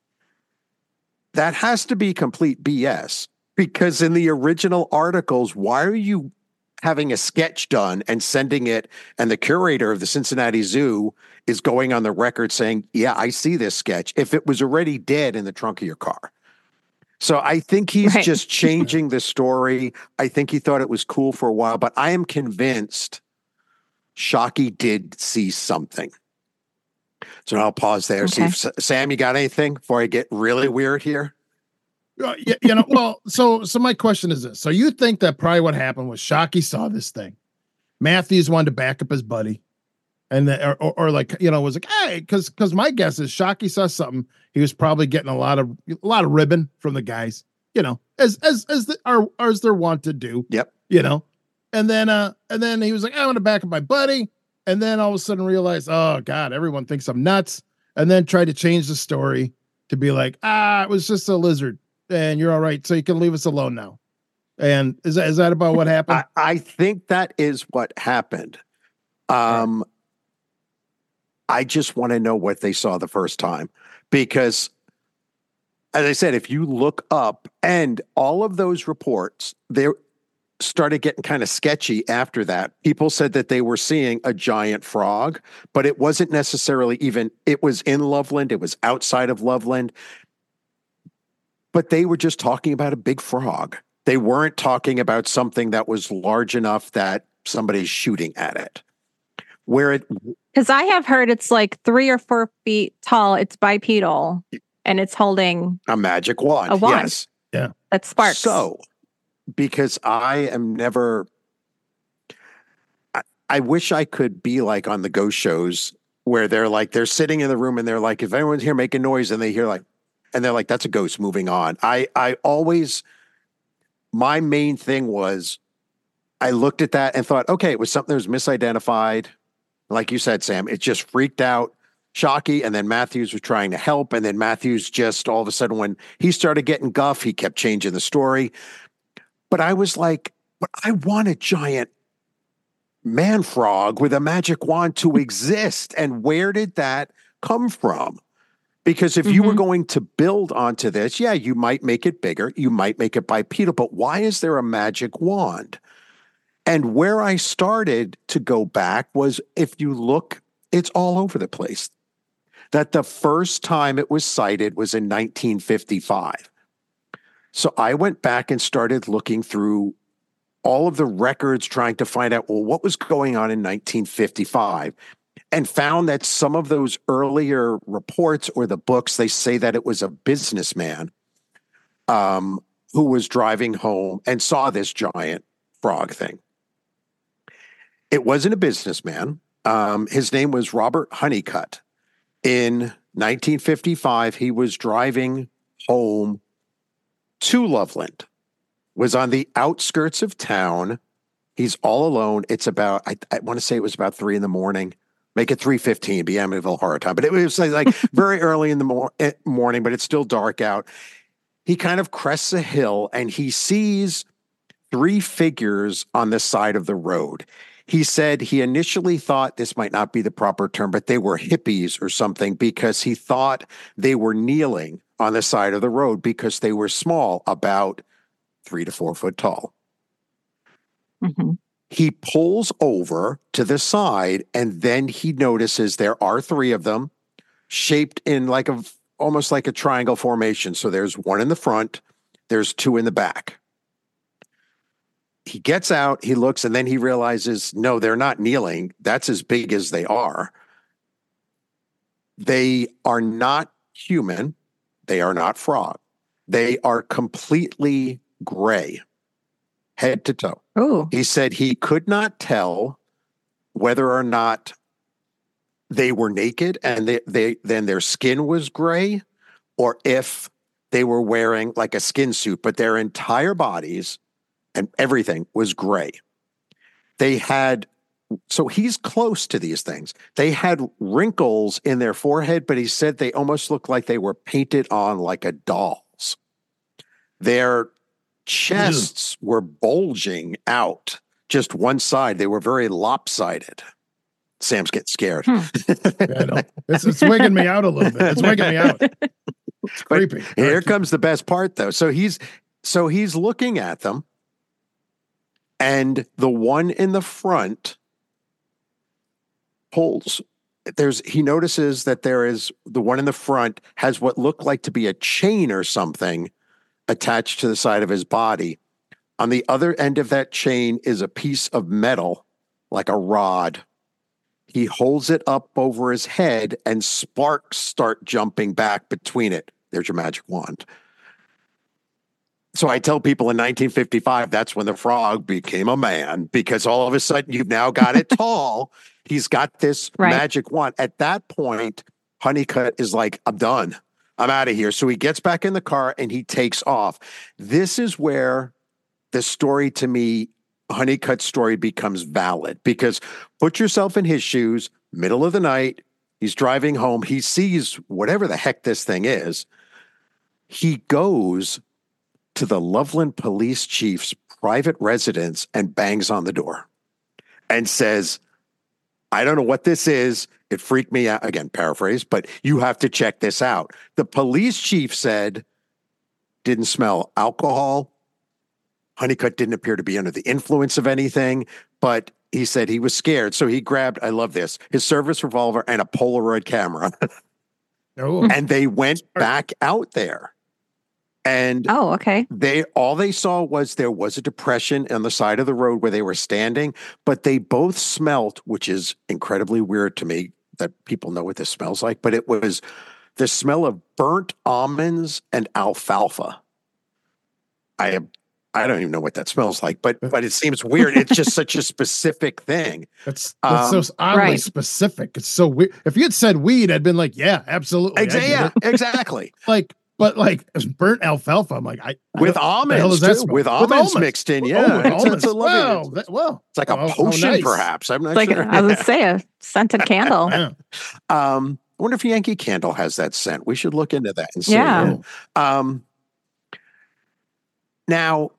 [SPEAKER 5] That has to be complete B S, because in the original articles, why are you having a sketch done and sending it, and the curator of the Cincinnati Zoo is going on the record saying, yeah, I see this sketch, if it was already dead in the trunk of your car? So I think he's
[SPEAKER 6] right.
[SPEAKER 5] just changing the story. I think he thought it was cool for a while, but I am convinced Shockey did see something. So I'll pause there.
[SPEAKER 6] Okay.
[SPEAKER 5] See if Sam, you got anything before I get really weird here?
[SPEAKER 4] Uh, you, you know, well, so so my question is this. So you think that probably what happened was Shockey saw this thing. Matthews wanted to back up his buddy. And the, or, or, or like, you know, was like, hey, because because my guess is Shockey saw something. He was probably getting a lot of a lot of ribbon from the guys, you know, as as as the are as they're wont to do.
[SPEAKER 5] Yep.
[SPEAKER 4] You know, and then uh and then he was like, I want to back up my buddy, and then all of a sudden realized, oh God, everyone thinks I'm nuts, and then tried to change the story to be like, ah, it was just a lizard, and you're all right, so you can leave us alone now. And is that is that about what happened?
[SPEAKER 5] I, I think that is what happened. Um. I just want to know what they saw the first time, because as I said, if you look up, and all of those reports, they started getting kind of sketchy after that. People said that they were seeing a giant frog, but it wasn't necessarily even, it was in Loveland, it was outside of Loveland, but they were just talking about a big frog. They weren't talking about something that was large enough that somebody's shooting at it. Where it,
[SPEAKER 6] because I have heard it's like three or four feet tall. It's bipedal, and it's holding
[SPEAKER 5] a magic wand.
[SPEAKER 6] A wand.
[SPEAKER 5] Yes,
[SPEAKER 4] Yeah.
[SPEAKER 6] that sparks.
[SPEAKER 5] So, because I am never, I, I wish I could be like on the ghost shows where they're like, they're sitting in the room and they're like, if anyone's here making noise, and they hear like, and they're like, that's a ghost, moving on. I, I always, my main thing was, I looked at that and thought, okay, it was something that was misidentified. Like you said, Sam, it just freaked out Shockey, and then Matthews was trying to help, and then Matthews just all of a sudden, when he started getting guff, he kept changing the story. But I was like, but I want a giant man frog with a magic wand to exist. And where did that come from? Because if mm-hmm. you were going to build onto this, yeah, you might make it bigger, you might make it bipedal, but why is there a magic wand? And where I started to go back was, if you look, it's all over the place. That the first time it was cited was in nineteen fifty-five. So I went back and started looking through all of the records, trying to find out, well, what was going on in nineteen fifty-five, and found that some of those earlier reports or the books, they say that it was a businessman um, who was driving home and saw this giant frog thing. It wasn't a businessman. Um, his name was Robert Honeycutt. In nineteen fifty-five, he was driving home to Loveland, was on the outskirts of town. He's all alone. It's about, I, I want to say it was about three in the morning. Make it three fifteen, be Amityville Horror Time. But it was like, like very early in the mor- morning, but it's still dark out. He kind of crests a hill and he sees three figures on the side of the road. He said he initially thought, this might not be the proper term, but they were hippies or something, because he thought they were kneeling on the side of the road because they were small, about three to four foot tall.
[SPEAKER 6] Mm-hmm.
[SPEAKER 5] He pulls over to the side, and then he notices there are three of them shaped in like a, almost like a triangle formation. So there's one in the front, there's two in the back. He gets out, he looks, and then he realizes, no, they're not kneeling. That's as big as they are. They are not human. They are not frog. They are completely gray, head to toe.
[SPEAKER 6] Oh.
[SPEAKER 5] He said he could not tell whether or not they were naked and they, they then their skin was gray, or if they were wearing like a skin suit, but their entire bodies and everything was gray. They had, so he's close to these things. They had wrinkles in their forehead, but he said they almost looked like they were painted on like a doll's. Their chests Ew. were bulging out just one side. They were very lopsided. Sam's getting scared. Hmm.
[SPEAKER 4] Yeah, I know. It's, it's wigging me out a little bit. It's wigging me out. It's creepy.
[SPEAKER 5] But here comes the best part, though. So he's so he's looking at them. And the one in the front pulls. There's he notices that there is the one in the front has what looked like to be a chain or something attached to the side of his body. On the other end of that chain is a piece of metal, like a rod. He holds it up over his head and sparks start jumping back between it. There's your magic wand. So I tell people in nineteen fifty-five, that's when the frog became a man, because all of a sudden you've now got it tall. He's got this right. magic wand. At that point, Honeycutt is like, I'm done. I'm out of here. So he gets back in the car and he takes off. This is where the story, to me, Honeycutt's story becomes valid, because put yourself in his shoes, middle of the night, he's driving home. He sees whatever the heck this thing is. He goes to the Loveland police chief's private residence and bangs on the door and says, I don't know what this is. It freaked me out. Again, paraphrase, but you have to check this out. The police chief said didn't smell alcohol. Honeycutt didn't appear to be under the influence of anything, but he said he was scared. So he grabbed, I love this, his service revolver and a Polaroid camera.
[SPEAKER 4] Oh.
[SPEAKER 5] And they went back out there. And
[SPEAKER 6] Oh, okay.
[SPEAKER 5] they all they saw was there was a depression on the side of the road where they were standing, but they both smelt, which is incredibly weird to me that people know what this smells like, but it was the smell of burnt almonds and alfalfa. I am I don't even know what that smells like, but but it seems weird. It's just such a specific thing.
[SPEAKER 4] That's that's
[SPEAKER 5] Um,
[SPEAKER 4] so oddly
[SPEAKER 6] right.
[SPEAKER 4] specific. It's so weird. If you had said weed, I'd been like, yeah, absolutely. I
[SPEAKER 5] Exa-
[SPEAKER 4] get
[SPEAKER 5] yeah,
[SPEAKER 4] it.
[SPEAKER 5] exactly.
[SPEAKER 4] Like, but like burnt alfalfa. I'm like, I I
[SPEAKER 5] With
[SPEAKER 4] don't- what the hell
[SPEAKER 5] almonds
[SPEAKER 4] does that
[SPEAKER 5] too.
[SPEAKER 4] smell?
[SPEAKER 5] With almonds mixed in, yeah.
[SPEAKER 4] Oh, with
[SPEAKER 5] It's- it's
[SPEAKER 4] almonds.
[SPEAKER 5] a lovely-
[SPEAKER 4] Wow,
[SPEAKER 5] it's-
[SPEAKER 4] that- well,
[SPEAKER 5] It's like a
[SPEAKER 4] how- how
[SPEAKER 5] potion,
[SPEAKER 4] nice.
[SPEAKER 5] perhaps. I'm not
[SPEAKER 6] Like
[SPEAKER 5] sure.
[SPEAKER 6] I would say, a scented candle.
[SPEAKER 4] Yeah.
[SPEAKER 5] um, I wonder if Yankee Candle has that scent. We should look into that and see.
[SPEAKER 6] Yeah.
[SPEAKER 5] Um, now,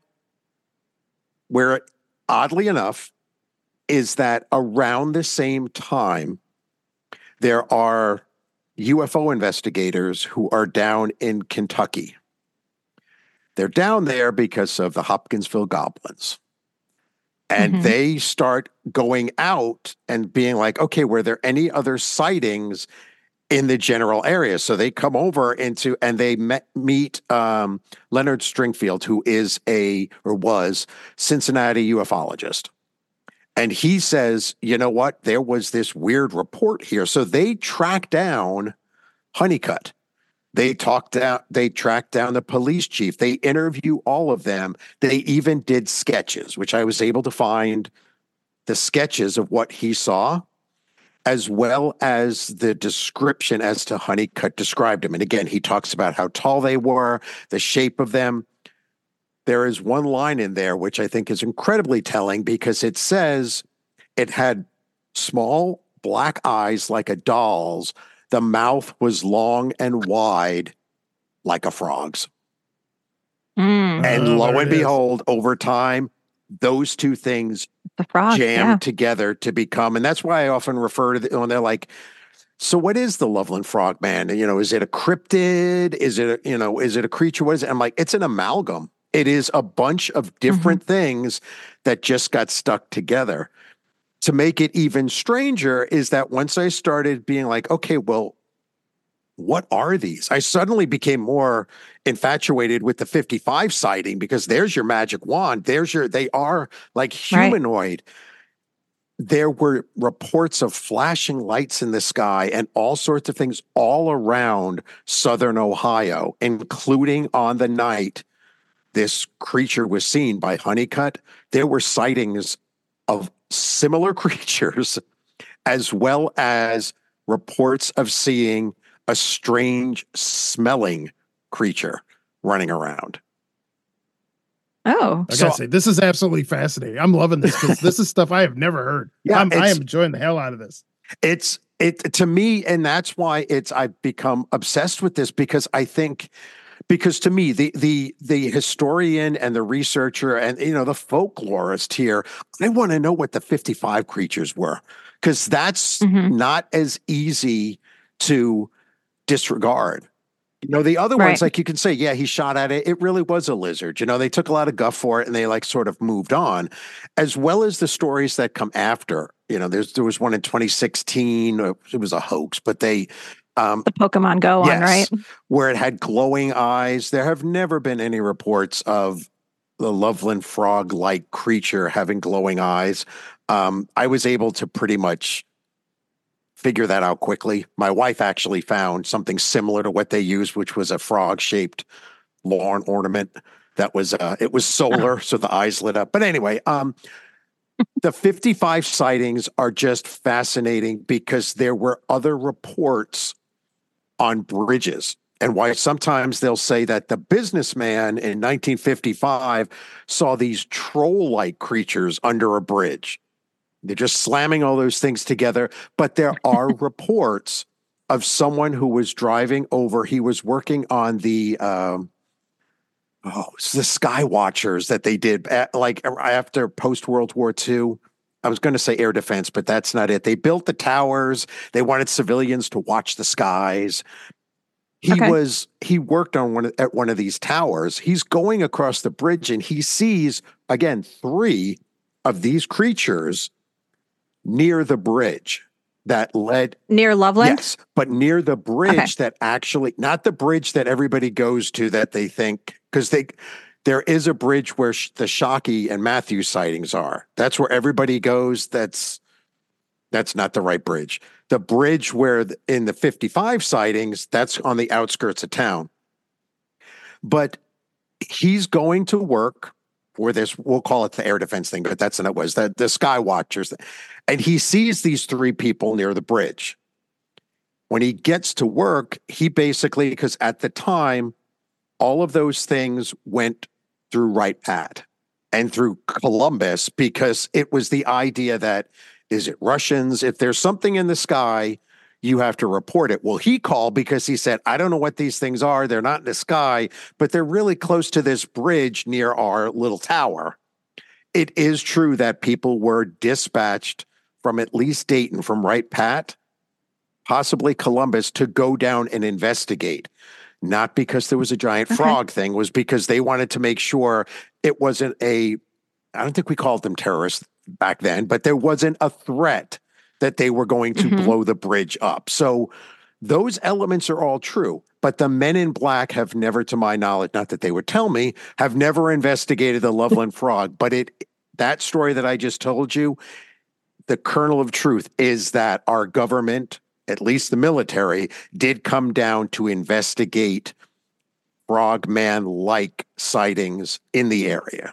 [SPEAKER 5] where oddly enough is that around the same time, there are U F O investigators who are down in Kentucky. They're down there because of the Hopkinsville goblins. And
[SPEAKER 6] Mhm.
[SPEAKER 5] they start going out and being like, okay, were there any other sightings in the general area? So they come over into, and they met, meet um, Leonard Stringfield, who is a, or was, Cincinnati ufologist. And he says, you know what? There was this weird report here. So they track down Honeycutt. They talked down, they tracked down the police chief. They interview all of them. They even did sketches, which I was able to find the sketches of what he saw, as well as the description as to Honeycutt described him. And again, he talks about how tall they were, the shape of them. There is one line in there which I think is incredibly telling because it says it had small black eyes like a doll's. The mouth was long and wide like a frog's.
[SPEAKER 6] Mm,
[SPEAKER 5] And
[SPEAKER 4] Oh,
[SPEAKER 5] lo
[SPEAKER 4] there
[SPEAKER 5] and
[SPEAKER 4] it is.
[SPEAKER 5] behold, over time, those two things
[SPEAKER 6] the frog.
[SPEAKER 5] jammed
[SPEAKER 6] Yeah.
[SPEAKER 5] together to become, and that's why I often refer to the, when they're like, so what is the Loveland Frogman? You know, is it a cryptid? Is it, a, you know, is it a creature? What is it? I'm like, it's an amalgam. It is a bunch of different things that just got stuck together. To make it even stranger is that once I started being like, okay, well, what are these? I suddenly became more infatuated with the fifty-five sighting because there's your magic wand. There's your, they are like humanoid. There were reports of flashing lights in the sky and all sorts of things all around Southern Ohio, including on the night this creature was seen by Honeycutt. There were sightings of similar creatures, as well as reports of seeing a strange smelling creature running around.
[SPEAKER 6] Oh,
[SPEAKER 4] I
[SPEAKER 5] So-
[SPEAKER 4] gotta say, this is absolutely fascinating. I'm loving this because this is stuff I have never heard.
[SPEAKER 5] Yeah,
[SPEAKER 4] I'm, I
[SPEAKER 5] it's-
[SPEAKER 4] am enjoying the hell out of this.
[SPEAKER 5] It's it to me, and that's why it's I've become obsessed with this because I think because to me the the the historian and the researcher and you know the folklorist here, I want to know what the fifty-five creatures were because that's
[SPEAKER 6] Mhm.
[SPEAKER 5] not as easy to disregard. You know, the other
[SPEAKER 6] Right.
[SPEAKER 5] ones, like you can say, yeah, he shot at it. It really was a lizard. You know, they took a lot of guff for it and they like sort of moved on, as well as the stories that come after. You know, there's there was one in twenty sixteen. uh, It was a hoax, but they, um,
[SPEAKER 6] the Pokemon Go one, right?
[SPEAKER 5] where it had glowing eyes. There have never been any reports of the Loveland frog-like creature having glowing eyes. Um, I was able to pretty much figure that out quickly. My wife actually found something similar to what they used, which was a frog-shaped lawn ornament that was uh, it was solar, so the eyes lit up. But anyway, um, the fifty-five sightings are just fascinating because there were other reports on bridges, and why sometimes they'll say that the businessman in nineteen fifty-five saw these troll-like creatures under a bridge. They're just slamming all those things together. But there are reports of someone who was driving over. He was working on the, um, oh, it's the Sky Watchers that they did at, like after post-World War Two. I was going to say air defense, but that's not it. They built the towers. They wanted civilians to watch the skies. He
[SPEAKER 6] Okay.
[SPEAKER 5] was he worked on one of, at one of these towers. He's going across the bridge and he sees again three of these creatures near the bridge that led
[SPEAKER 6] Near Loveland?
[SPEAKER 5] yes, but near the bridge
[SPEAKER 6] Okay.
[SPEAKER 5] that actually not the bridge that everybody goes to that they think because they there is a bridge where sh- the Shockey and Matthews sightings are. That's where everybody goes. That's that's not the right bridge. The bridge where the, in the fifty-five sightings, that's on the outskirts of town. But he's going to work where this, we'll call it the air defense thing, but that's what it was, the, the Sky Watchers. And he sees these three people near the bridge. When he gets to work, he basically, because at the time, all of those things went through Wright Pat and through Columbus because it was the idea that, is it Russians? If there's something in the sky, you have to report it. Well, he called because he said, I don't know what these things are. They're not in the sky, but they're really close to this bridge near our little tower. It is true that people were dispatched from at least Dayton, from Wright Pat, possibly Columbus, to go down and investigate. Not because there was a giant
[SPEAKER 6] Okay.
[SPEAKER 5] frog thing, was because they wanted to make sure it wasn't a, I don't think we called them terrorists back then, but there wasn't a threat that they were going to
[SPEAKER 6] Mhm.
[SPEAKER 5] blow the bridge up. So those elements are all true, but the men in black have never, to my knowledge, not that they would tell me, have never investigated the Loveland frog. But it, that story that I just told you, the kernel of truth is that our government, at least the military, did come down to investigate frogman-like sightings in the area.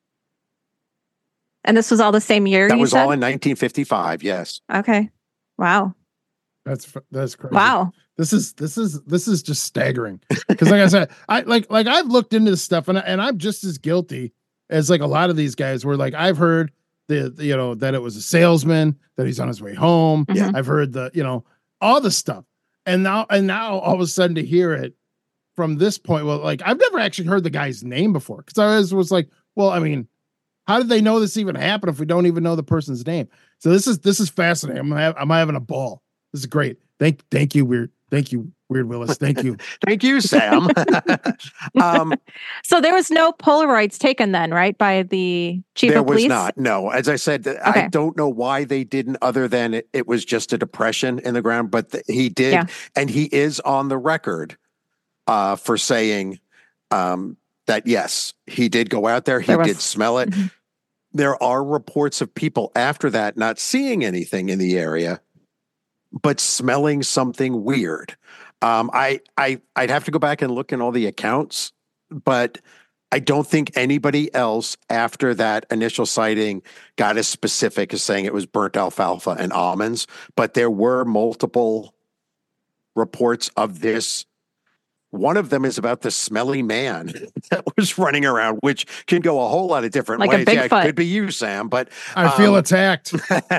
[SPEAKER 6] And this was all the same year,
[SPEAKER 5] That
[SPEAKER 6] you
[SPEAKER 5] was
[SPEAKER 6] said?
[SPEAKER 5] all in nineteen fifty-five, yes.
[SPEAKER 6] Okay. Wow.
[SPEAKER 4] That's that's crazy.
[SPEAKER 6] Wow.
[SPEAKER 4] This is this is this is just staggering. Because like I said, I like like I've looked into this stuff and I, and I'm just as guilty as like a lot of these guys where like I've heard the, the you know that it was a salesman, that he's on his way home.
[SPEAKER 6] Yeah.
[SPEAKER 4] I've heard the you know all the stuff. And now and now all of a sudden to hear it from this point, well, like I've never actually heard the guy's name before because I was was like, well, I mean, how did they know this even happened if we don't even know the person's name? So this is this is fascinating. I'm have, I'm having a ball. This is great. Thank thank you, Weird. Thank you, Weird Willis. Thank you.
[SPEAKER 5] Thank you, Sam. um,
[SPEAKER 6] So there was no Polaroids taken then, right? By the chief
[SPEAKER 5] there
[SPEAKER 6] of police?
[SPEAKER 5] was not. No, as I said, I
[SPEAKER 6] Okay.
[SPEAKER 5] don't know why they didn't, other than it, it was just a depression in the ground. But th- he did,
[SPEAKER 6] Yeah.
[SPEAKER 5] and he is on the record uh, for saying um, that yes, he did go out there. He
[SPEAKER 6] There was-
[SPEAKER 5] did smell it.
[SPEAKER 6] Mhm.
[SPEAKER 5] There are reports of people after that not seeing anything in the area, but smelling something weird. Um, I, I, I'd have to go back and look in all the accounts, but I don't think anybody else after that initial sighting got as specific as saying it was burnt alfalfa and almonds. But there were multiple reports of this. One of them is about the smelly man that was running around, which can go a whole lot of different
[SPEAKER 6] Like a
[SPEAKER 5] ways. Yeah, it
[SPEAKER 6] Bigfoot.
[SPEAKER 5] could be you, Sam, but
[SPEAKER 4] I feel
[SPEAKER 5] um,
[SPEAKER 4] attacked.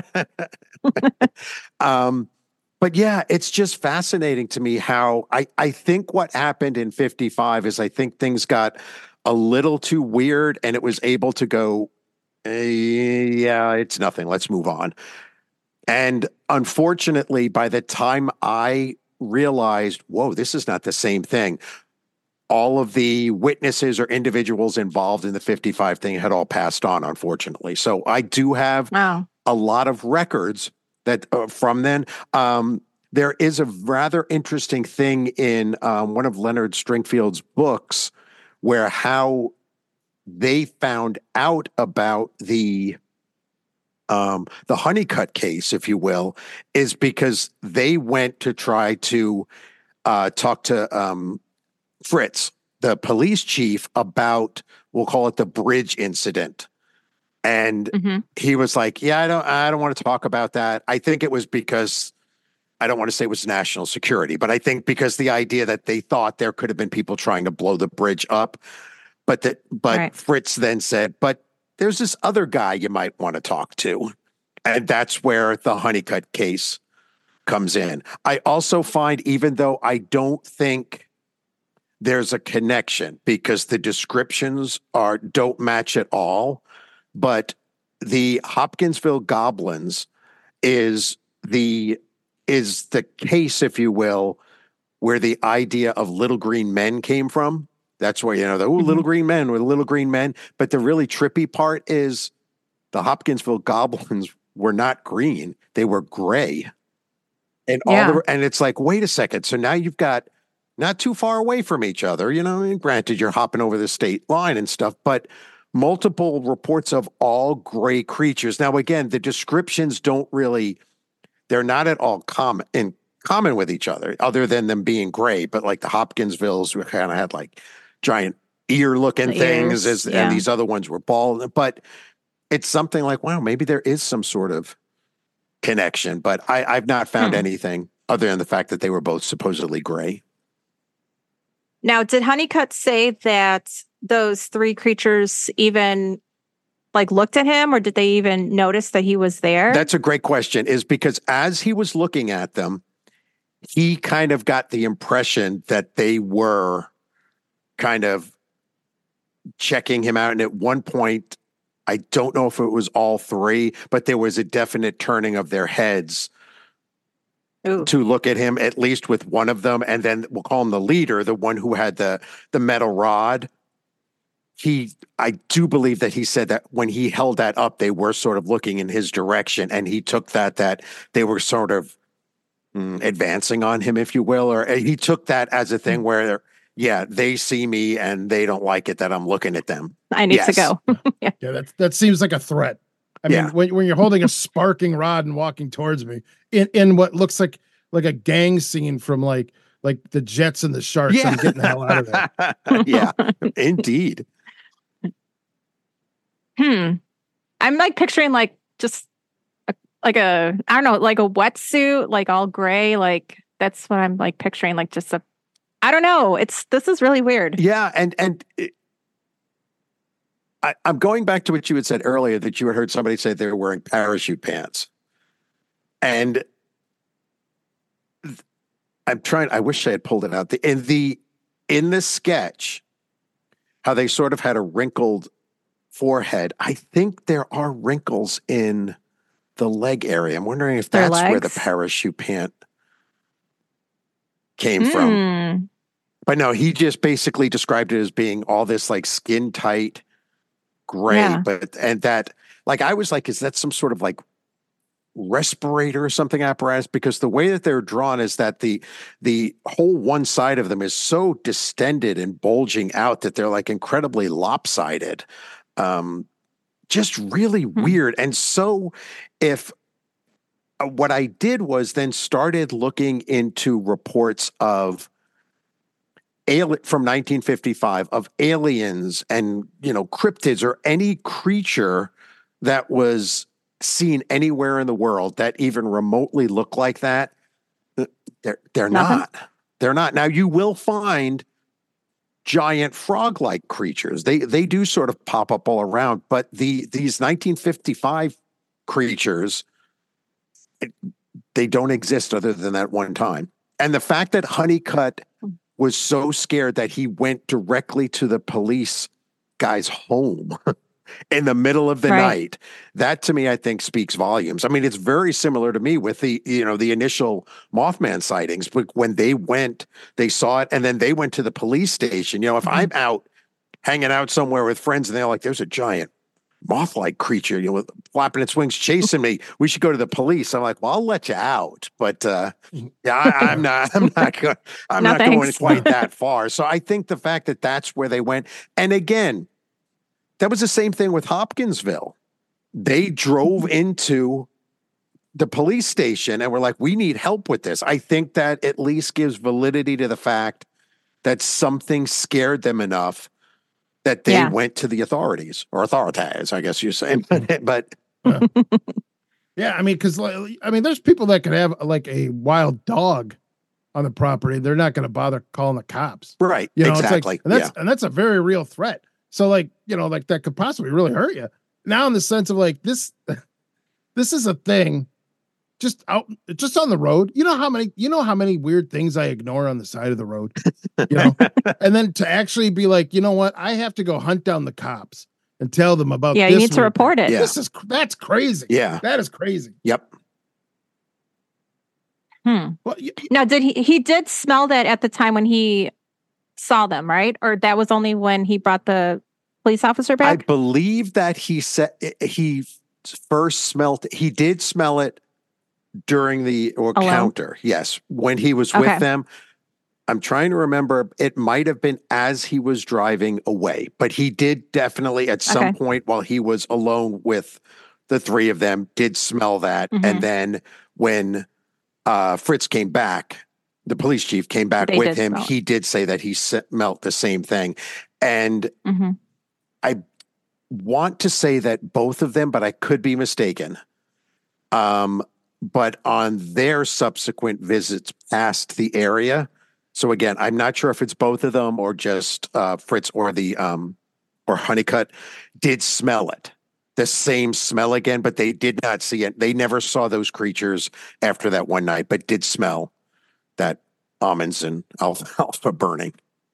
[SPEAKER 5] um, but yeah, it's just fascinating to me how I, I think what happened in fifty-five is I think things got a little too weird and it was able to go, eh, yeah, it's nothing. Let's move on. And unfortunately, by the time I realized, whoa, this is not the same thing, all of the witnesses or individuals involved in the fifty-five thing had all passed on, unfortunately. So I do have
[SPEAKER 6] Wow.
[SPEAKER 5] a lot of records that uh, from then. Um, there is a rather interesting thing in um, one of Leonard Stringfield's books where how they found out about the um, the Honeycutt case, if you will, is because they went to try to uh, talk to um, Fritz, the police chief, about, we'll call it the bridge incident. And
[SPEAKER 6] Mhm.
[SPEAKER 5] he was like, yeah, I don't, I don't want to talk about that. I think it was because, I don't want to say it was national security, but I think because the idea that they thought there could have been people trying to blow the bridge up, but that, but
[SPEAKER 6] Right.
[SPEAKER 5] Fritz then said, but there's this other guy you might want to talk to. And that's where the Honeycutt case comes in. I also find, even though I don't think there's a connection because the descriptions are, don't match at all, but the Hopkinsville Goblins is the is the case, if you will, where the idea of little green men came from. That's where, you know, the ooh,
[SPEAKER 6] Mhm.
[SPEAKER 5] little green men with little green men. But the really trippy part is the Hopkinsville goblins were not green. They were gray. And all
[SPEAKER 6] Yeah.
[SPEAKER 5] the, and it's like, wait a second. So now you've got not too far away from each other, you know, and granted you're hopping over the state line and stuff, but multiple reports of all gray creatures. Now, again, the descriptions don't really, they're not at all common in common with each other, other than them being gray. But like the Hopkinsvilles kind of had like giant ear looking
[SPEAKER 6] The
[SPEAKER 5] things,
[SPEAKER 6] ears,
[SPEAKER 5] as,
[SPEAKER 6] yeah.
[SPEAKER 5] and these other ones were bald. But it's something like, wow, maybe there is some sort of connection. But I, I've not found
[SPEAKER 6] Hmm.
[SPEAKER 5] anything other than the fact that they were both supposedly gray.
[SPEAKER 6] Now, did Honeycutt say that those three creatures even like looked at him, or did they even notice that he was there?
[SPEAKER 5] That's a great question, is because as he was looking at them, he kind of got the impression that they were kind of checking him out. And at one point, I don't know if it was all three, but there was a definite turning of their heads
[SPEAKER 6] Ooh.
[SPEAKER 5] to look at him, at least with one of them. And then we'll call him the leader, the one who had the, the metal rod. He, I do believe that he said that when he held that up, they were sort of looking in his direction, and he took that, that they were sort of mm, advancing on him, if you will, or he took that as a thing where, yeah, they see me and they don't like it that I'm looking at them.
[SPEAKER 6] I need to
[SPEAKER 5] Yes.
[SPEAKER 6] go. Yeah.
[SPEAKER 4] Yeah, that that seems like a threat. I mean,
[SPEAKER 5] Yeah.
[SPEAKER 4] when when you're holding a sparking rod and walking towards me in in what looks like like a gang scene from like like the Jets and the Sharks, I'm getting the hell out of there.
[SPEAKER 5] Yeah, indeed.
[SPEAKER 6] Hmm. I'm like picturing like just a, like a I don't know, like a wetsuit, like all gray. Like that's what I'm like picturing. Like just a I don't know. It's this is really weird.
[SPEAKER 5] Yeah, and and it, I, I'm going back to what you had said earlier, that you had heard somebody say they were wearing parachute pants, and th- I'm trying. I wish I had pulled it out. The, in the in the sketch, how they sort of had a wrinkled forehead. I think there are wrinkles in the leg area. I'm wondering if
[SPEAKER 6] Their
[SPEAKER 5] that's where the
[SPEAKER 6] legs?
[SPEAKER 5] parachute pant came from.
[SPEAKER 6] Hmm.
[SPEAKER 5] But no, he just basically described it as being all this like skin tight gray.
[SPEAKER 6] Yeah.
[SPEAKER 5] But and that, like, I was like, is that some sort of like respirator or something apparatus? Because the way that they're drawn is that the the whole one side of them is so distended and bulging out that they're like incredibly lopsided. Um, just really
[SPEAKER 6] Hmm.
[SPEAKER 5] weird. And so if uh, what I did was then started looking into reports of ali- from nineteen fifty-five of aliens and, you know, cryptids or any creature that was seen anywhere in the world that even remotely looked like that. uh, They're, they're
[SPEAKER 6] Nothing?
[SPEAKER 5] not. They're not. Now you will find giant frog-like creatures. They they do sort of pop up all around, but the these nineteen fifty-five creatures, it- they don't exist other than that one time. And the fact that Honeycutt was so scared that he went directly to the police guy's home in the middle of the
[SPEAKER 6] Right.
[SPEAKER 5] night, that to me, I think speaks volumes. I mean, it's very similar to me with the, you know, the initial Mothman sightings, but when they went, they saw it, and then they went to the police station. You know, if
[SPEAKER 6] Mhm.
[SPEAKER 5] I'm out hanging out somewhere with friends and they're like, there's a giant moth-like creature, you know, with flapping its wings chasing me, we should go to the police. I'm like, well, I'll let you out, but uh, yeah, I, I'm not, I'm not going, I'm
[SPEAKER 6] No,
[SPEAKER 5] not going
[SPEAKER 6] thanks.
[SPEAKER 5] quite that far. So I think the fact that that's where they went, and again, that was the same thing with Hopkinsville. They drove into the police station and were like, we need help with this. I think that at least gives validity to the fact that something scared them enough that they
[SPEAKER 6] Yeah.
[SPEAKER 5] went to the authorities, or authorities, I guess you're saying. But, but
[SPEAKER 4] Yeah, I mean, because I mean, there's people that could have like a wild dog on the property. They're not going to bother calling the cops.
[SPEAKER 5] right,
[SPEAKER 4] You know,
[SPEAKER 5] exactly.
[SPEAKER 4] It's like, and that's
[SPEAKER 5] yeah.
[SPEAKER 4] and that's a very real threat. So, like, you know, like that could possibly really hurt you. Now, in the sense of like this, this is a thing, just out, just on the road. You know how many, you know how many weird things I ignore on the side of the road. You know, and then to actually be like, you know what, I have to go hunt down the cops and tell them about.
[SPEAKER 6] Yeah,
[SPEAKER 4] this
[SPEAKER 6] you need to
[SPEAKER 4] weird thing.
[SPEAKER 6] report it.
[SPEAKER 5] Yeah.
[SPEAKER 4] This is that's crazy.
[SPEAKER 5] Yeah.
[SPEAKER 4] That is crazy.
[SPEAKER 5] Yep.
[SPEAKER 6] Hmm.
[SPEAKER 4] Well, y-
[SPEAKER 6] Now, did he? He did smell that at the time when he saw them, right? Or that was only when he brought the police officer
[SPEAKER 5] I
[SPEAKER 6] back?
[SPEAKER 5] believe that he said he first smelled. He did smell it during the or
[SPEAKER 6] Alone?
[SPEAKER 5] counter. Yes, when he was
[SPEAKER 6] Okay.
[SPEAKER 5] with them. I'm trying to remember. It might have been as he was driving away, but he did definitely at some
[SPEAKER 6] Okay.
[SPEAKER 5] point while he was alone with the three of them did smell that.
[SPEAKER 6] Mhm.
[SPEAKER 5] And then when uh, Fritz came back, the police chief came back
[SPEAKER 6] They
[SPEAKER 5] with
[SPEAKER 6] did
[SPEAKER 5] him.
[SPEAKER 6] smell it.
[SPEAKER 5] He did say that he smelled the same thing. And
[SPEAKER 6] hmm
[SPEAKER 5] I want to say that both of them, but I could be mistaken. Um, but on their subsequent visits past the area, so again, I'm not sure if it's both of them or just uh, Fritz or the um, or Honeycutt did smell it, the same smell again, but they did not see it. They never saw those creatures after that one night, but did smell that almonds and alfalfa burning.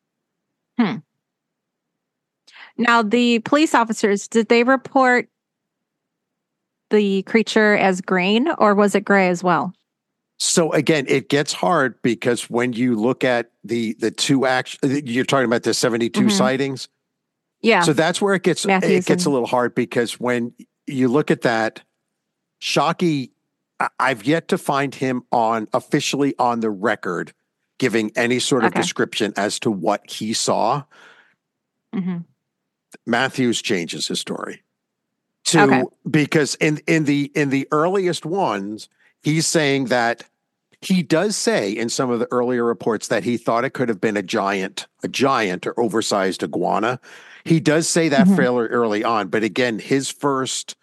[SPEAKER 6] Now, the police officers, did they report the creature as green or was it gray as well?
[SPEAKER 5] So again, it gets hard because when you look at the the two act, you're talking about the seventy-two
[SPEAKER 6] Mhm.
[SPEAKER 5] sightings.
[SPEAKER 6] Yeah.
[SPEAKER 5] So that's where it gets
[SPEAKER 6] Matthews
[SPEAKER 5] it gets a
[SPEAKER 6] and-
[SPEAKER 5] little hard because when you look at that, Shockey, I- I've yet to find him on officially on the record giving any sort of
[SPEAKER 6] Okay.
[SPEAKER 5] description as to what he saw.
[SPEAKER 6] hmm
[SPEAKER 5] Matthews changes his story to
[SPEAKER 6] Okay.
[SPEAKER 5] because in in the in the earliest ones, he's saying that he does say in some of the earlier reports that he thought it could have been a giant, a giant or oversized iguana. He does say that
[SPEAKER 6] Mhm.
[SPEAKER 5] fairly early on, but again, his first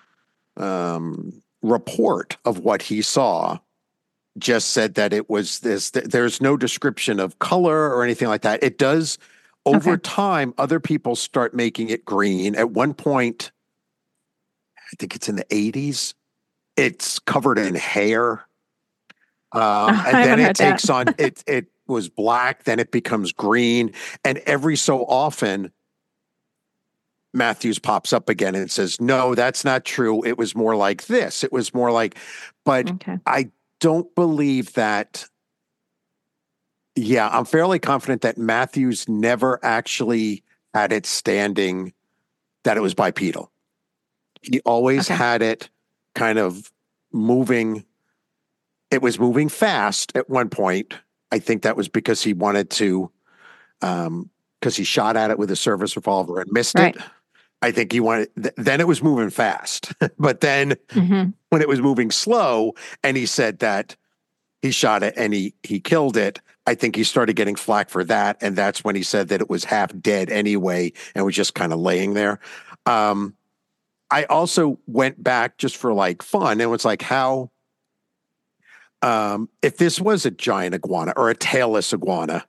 [SPEAKER 5] um, report of what he saw just said that it was this. Th- there's no description of color or anything like that. It does over
[SPEAKER 6] Okay.
[SPEAKER 5] time. Other people start making it green. At one point, I think it's in the eighties. It's covered in hair. Um,
[SPEAKER 6] I
[SPEAKER 5] and then
[SPEAKER 6] haven't
[SPEAKER 5] it
[SPEAKER 6] heard that.
[SPEAKER 5] takes on it. It was black, then it becomes green, and every so often, Matthews pops up again and says, "No, that's not true. It was more like this. It was more like," but
[SPEAKER 6] Okay.
[SPEAKER 5] I don't believe that. Yeah, I'm fairly confident that Matthews never actually had it standing that it was bipedal. He always
[SPEAKER 6] Okay.
[SPEAKER 5] had it kind of moving. It was moving fast at one point. I think that was because he wanted to, um, because he shot at it with a service revolver and missed
[SPEAKER 6] Right.
[SPEAKER 5] it. I think he wanted, th- then it was moving fast. But then
[SPEAKER 6] hmm
[SPEAKER 5] when it was moving slow and he said that he shot it and he he killed it, I think he started getting flack for that. And that's when he said that it was half dead anyway and was just kind of laying there. Um, I also went back just for like fun and was like, how, um, if this was a giant iguana or a tailless iguana,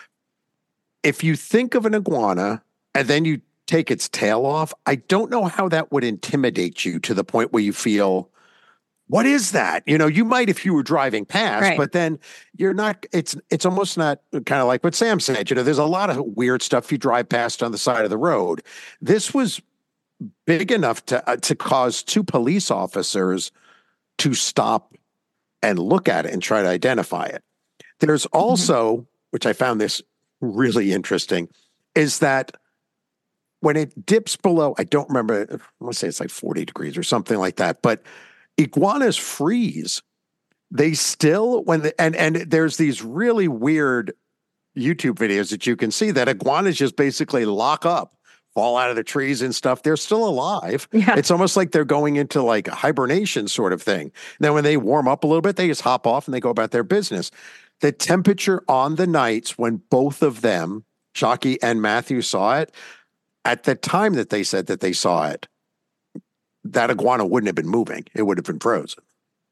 [SPEAKER 5] if you think of an iguana and then you take its tail off, I don't know how that would intimidate you to the point where you feel, what is that? You know, you might if you were driving past,
[SPEAKER 6] Right.
[SPEAKER 5] but then you're not, it's it's almost not kind of like what Sam said. You know, there's a lot of weird stuff you drive past on the side of the road. This was big enough to uh, to cause two police officers to stop and look at it and try to identify it. There's also, which I found this really interesting, is that when it dips below, I don't remember, I want to say it's like forty degrees or something like that, but iguanas freeze. They still, when the, and, and there's these really weird YouTube videos that you can see that iguanas just basically lock up, fall out of the trees and stuff. They're still alive.
[SPEAKER 6] Yeah.
[SPEAKER 5] It's almost like they're going into like a hibernation sort of thing. Then when they warm up a little bit, they just hop off and they go about their business. The temperature on the nights when both of them, Shockey and Matthew, saw it, at the time that they said that they saw it, that iguana wouldn't have been moving. It would have been frozen.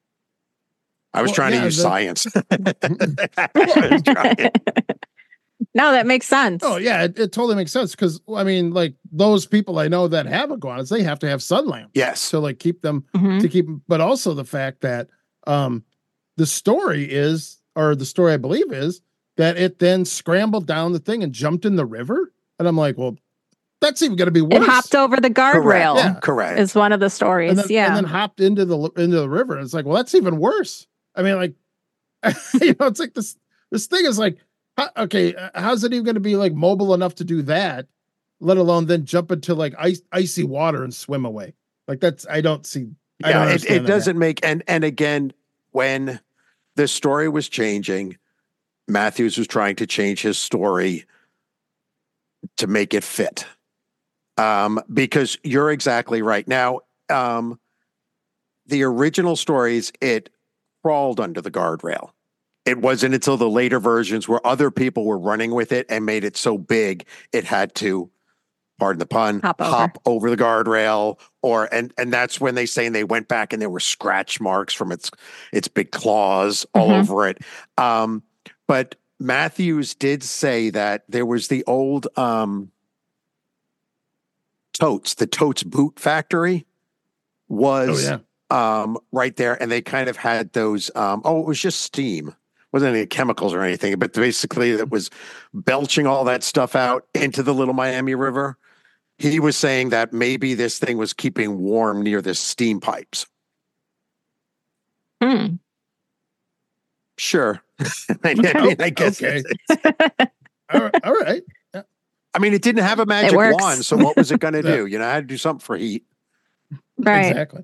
[SPEAKER 5] I was
[SPEAKER 4] Well,
[SPEAKER 5] trying
[SPEAKER 4] yeah,
[SPEAKER 5] to use
[SPEAKER 4] the-
[SPEAKER 5] science. I was trying.
[SPEAKER 6] No, that makes sense.
[SPEAKER 4] Oh yeah, it, it totally makes sense because I mean, like those people I know that have iguanas, they have to have sun lamps
[SPEAKER 5] Yes.
[SPEAKER 4] to like keep them
[SPEAKER 6] Mhm.
[SPEAKER 4] to keep. But also the fact that um, the story is, or the story I believe is that it then scrambled down the thing and jumped in the river, and I'm like, well, that's even going to be worse.
[SPEAKER 6] It hopped over the
[SPEAKER 5] Correct.
[SPEAKER 6] guardrail.
[SPEAKER 4] Yeah.
[SPEAKER 5] Correct.
[SPEAKER 6] Is one of the stories.
[SPEAKER 4] and then,
[SPEAKER 6] yeah.
[SPEAKER 4] and then hopped into the into the river. And it's like, well, that's even worse. I mean, like, you know, it's like this, this thing is like, how, okay, how's it even going to be like mobile enough to do that, let alone then jump into like ice, icy water and swim away? Like that's, I don't see. I
[SPEAKER 5] Yeah,
[SPEAKER 4] don't
[SPEAKER 5] it, it
[SPEAKER 4] that.
[SPEAKER 5] doesn't make, and, and again, when the story was changing, Matthews was trying to change his story to make it fit. Um, because you're exactly right. Now, um, the original stories, it crawled under the guardrail. It wasn't until the later versions where other people were running with it and made it so big, it had to, pardon the pun,
[SPEAKER 6] Hop over.
[SPEAKER 5] hop over the guardrail. Or and and that's when they say and they went back and there were scratch marks from its its big claws all
[SPEAKER 6] Mhm.
[SPEAKER 5] over it. Um, but Matthews did say that there was the old um, Totes, the Totes boot factory was
[SPEAKER 4] Oh, yeah.
[SPEAKER 5] um, right there. And they kind of had those, um, oh, it was just steam. Wasn't any chemicals or anything, but basically it was belching all that stuff out into the Little Miami River. He was saying that maybe this thing was keeping warm near the steam pipes.
[SPEAKER 6] Hmm.
[SPEAKER 5] Sure. I mean, I guess.
[SPEAKER 4] Okay. all right. All right.
[SPEAKER 5] I mean, it didn't have a magic
[SPEAKER 6] works.
[SPEAKER 5] wand, so what was it going to
[SPEAKER 4] Yeah.
[SPEAKER 5] do? You know, I had to do something for heat.
[SPEAKER 6] Right.
[SPEAKER 4] Exactly.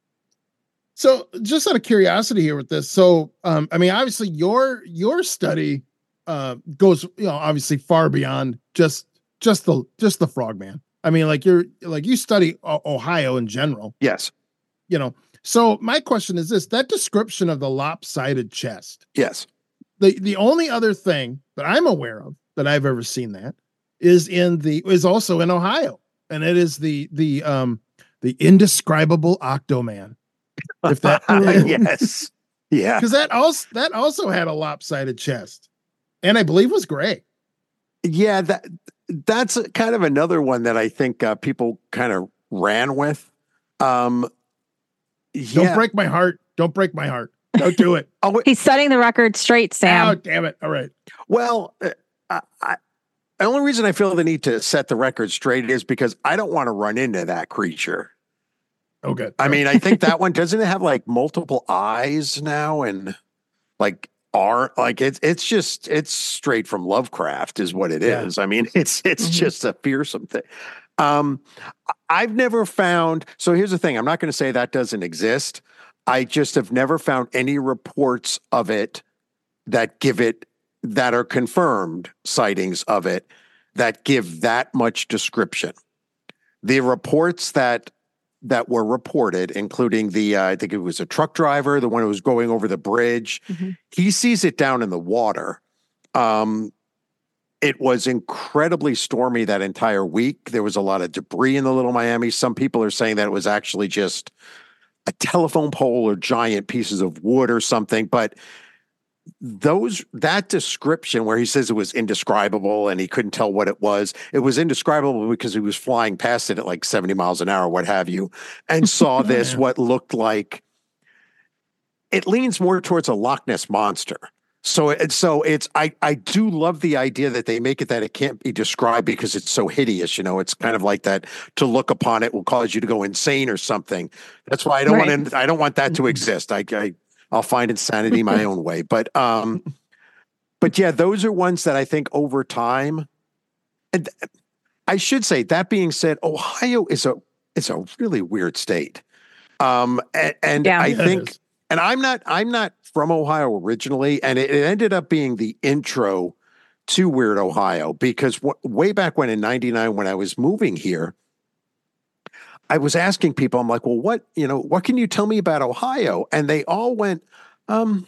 [SPEAKER 4] So just out of curiosity here with this. So, um, I mean, obviously your, your study, uh, goes, you know, obviously far beyond just, just the, just the frogman. I mean, like you're like, you study o- Ohio in general,
[SPEAKER 5] Yes.
[SPEAKER 4] you know? So my question is this, that description of the lopsided chest,
[SPEAKER 5] Yes.
[SPEAKER 4] the, the only other thing that I'm aware of that I've ever seen that is in the, is also in Ohio. And it is the, the, um, the indescribable Octoman. If that,
[SPEAKER 5] Yes. Yeah.
[SPEAKER 4] because that also that also had a lopsided chest, and I believe was gray.
[SPEAKER 5] Yeah, that that's kind of another one that I think uh, people kind of ran with. Um,
[SPEAKER 4] Don't
[SPEAKER 5] yeah.
[SPEAKER 4] break my heart. Don't break my heart. Don't do it.
[SPEAKER 5] Oh, wait,
[SPEAKER 6] He's setting the record straight,
[SPEAKER 4] Oh,
[SPEAKER 6] Sam.
[SPEAKER 4] damn it. All right.
[SPEAKER 5] well, uh, I, I, the only reason I feel the need to set the record straight is because I don't want to run into that creature.
[SPEAKER 4] Okay.
[SPEAKER 5] I mean, I think that one doesn't it have like multiple eyes now and like are like it's it's just it's straight from Lovecraft is what it
[SPEAKER 4] Yeah.
[SPEAKER 5] is. I mean, it's it's
[SPEAKER 6] Mhm.
[SPEAKER 5] just a fearsome thing. Um, I've never found. So here's the thing: I'm not going to say that doesn't exist. I just have never found any reports of it that give it that are confirmed sightings of it that give that much description. The reports that that were reported, including the, uh, I think it was a truck driver, the one who was going over the bridge.
[SPEAKER 6] Mhm.
[SPEAKER 5] He sees it down in the water. Um, it was incredibly stormy that entire week. There was a lot of debris in the Little Miami. Some people are saying that it was actually just a telephone pole or giant pieces of wood or something. But those that description where he says it was indescribable and he couldn't tell what it was, it was indescribable because he was flying past it at like seventy miles an hour, what have you, and saw this,
[SPEAKER 4] Yeah.
[SPEAKER 5] what looked like, it leans more towards a Loch Ness monster. So, it, so it's, I, I do love the idea that they make it that it can't be described because it's so hideous. You know, it's kind of like that to look upon it will cause you to go insane or something. That's why I don't
[SPEAKER 6] Right.
[SPEAKER 5] want to, I don't want that to exist. I, I, I'll find insanity my own way. But, um, but yeah, those are ones that I think over time, and I should say that being said, Ohio is a, it's a really weird state. Um, and, and
[SPEAKER 6] Yeah.
[SPEAKER 5] I
[SPEAKER 4] Yeah, it
[SPEAKER 5] think,
[SPEAKER 4] is.
[SPEAKER 5] and I'm not, I'm not from Ohio originally, and it, it ended up being the intro to Weird Ohio because w- way back when in ninety-nine, when I was moving here, I was asking people, I'm like, well, what, you know, what can you tell me about Ohio? And they all went, um,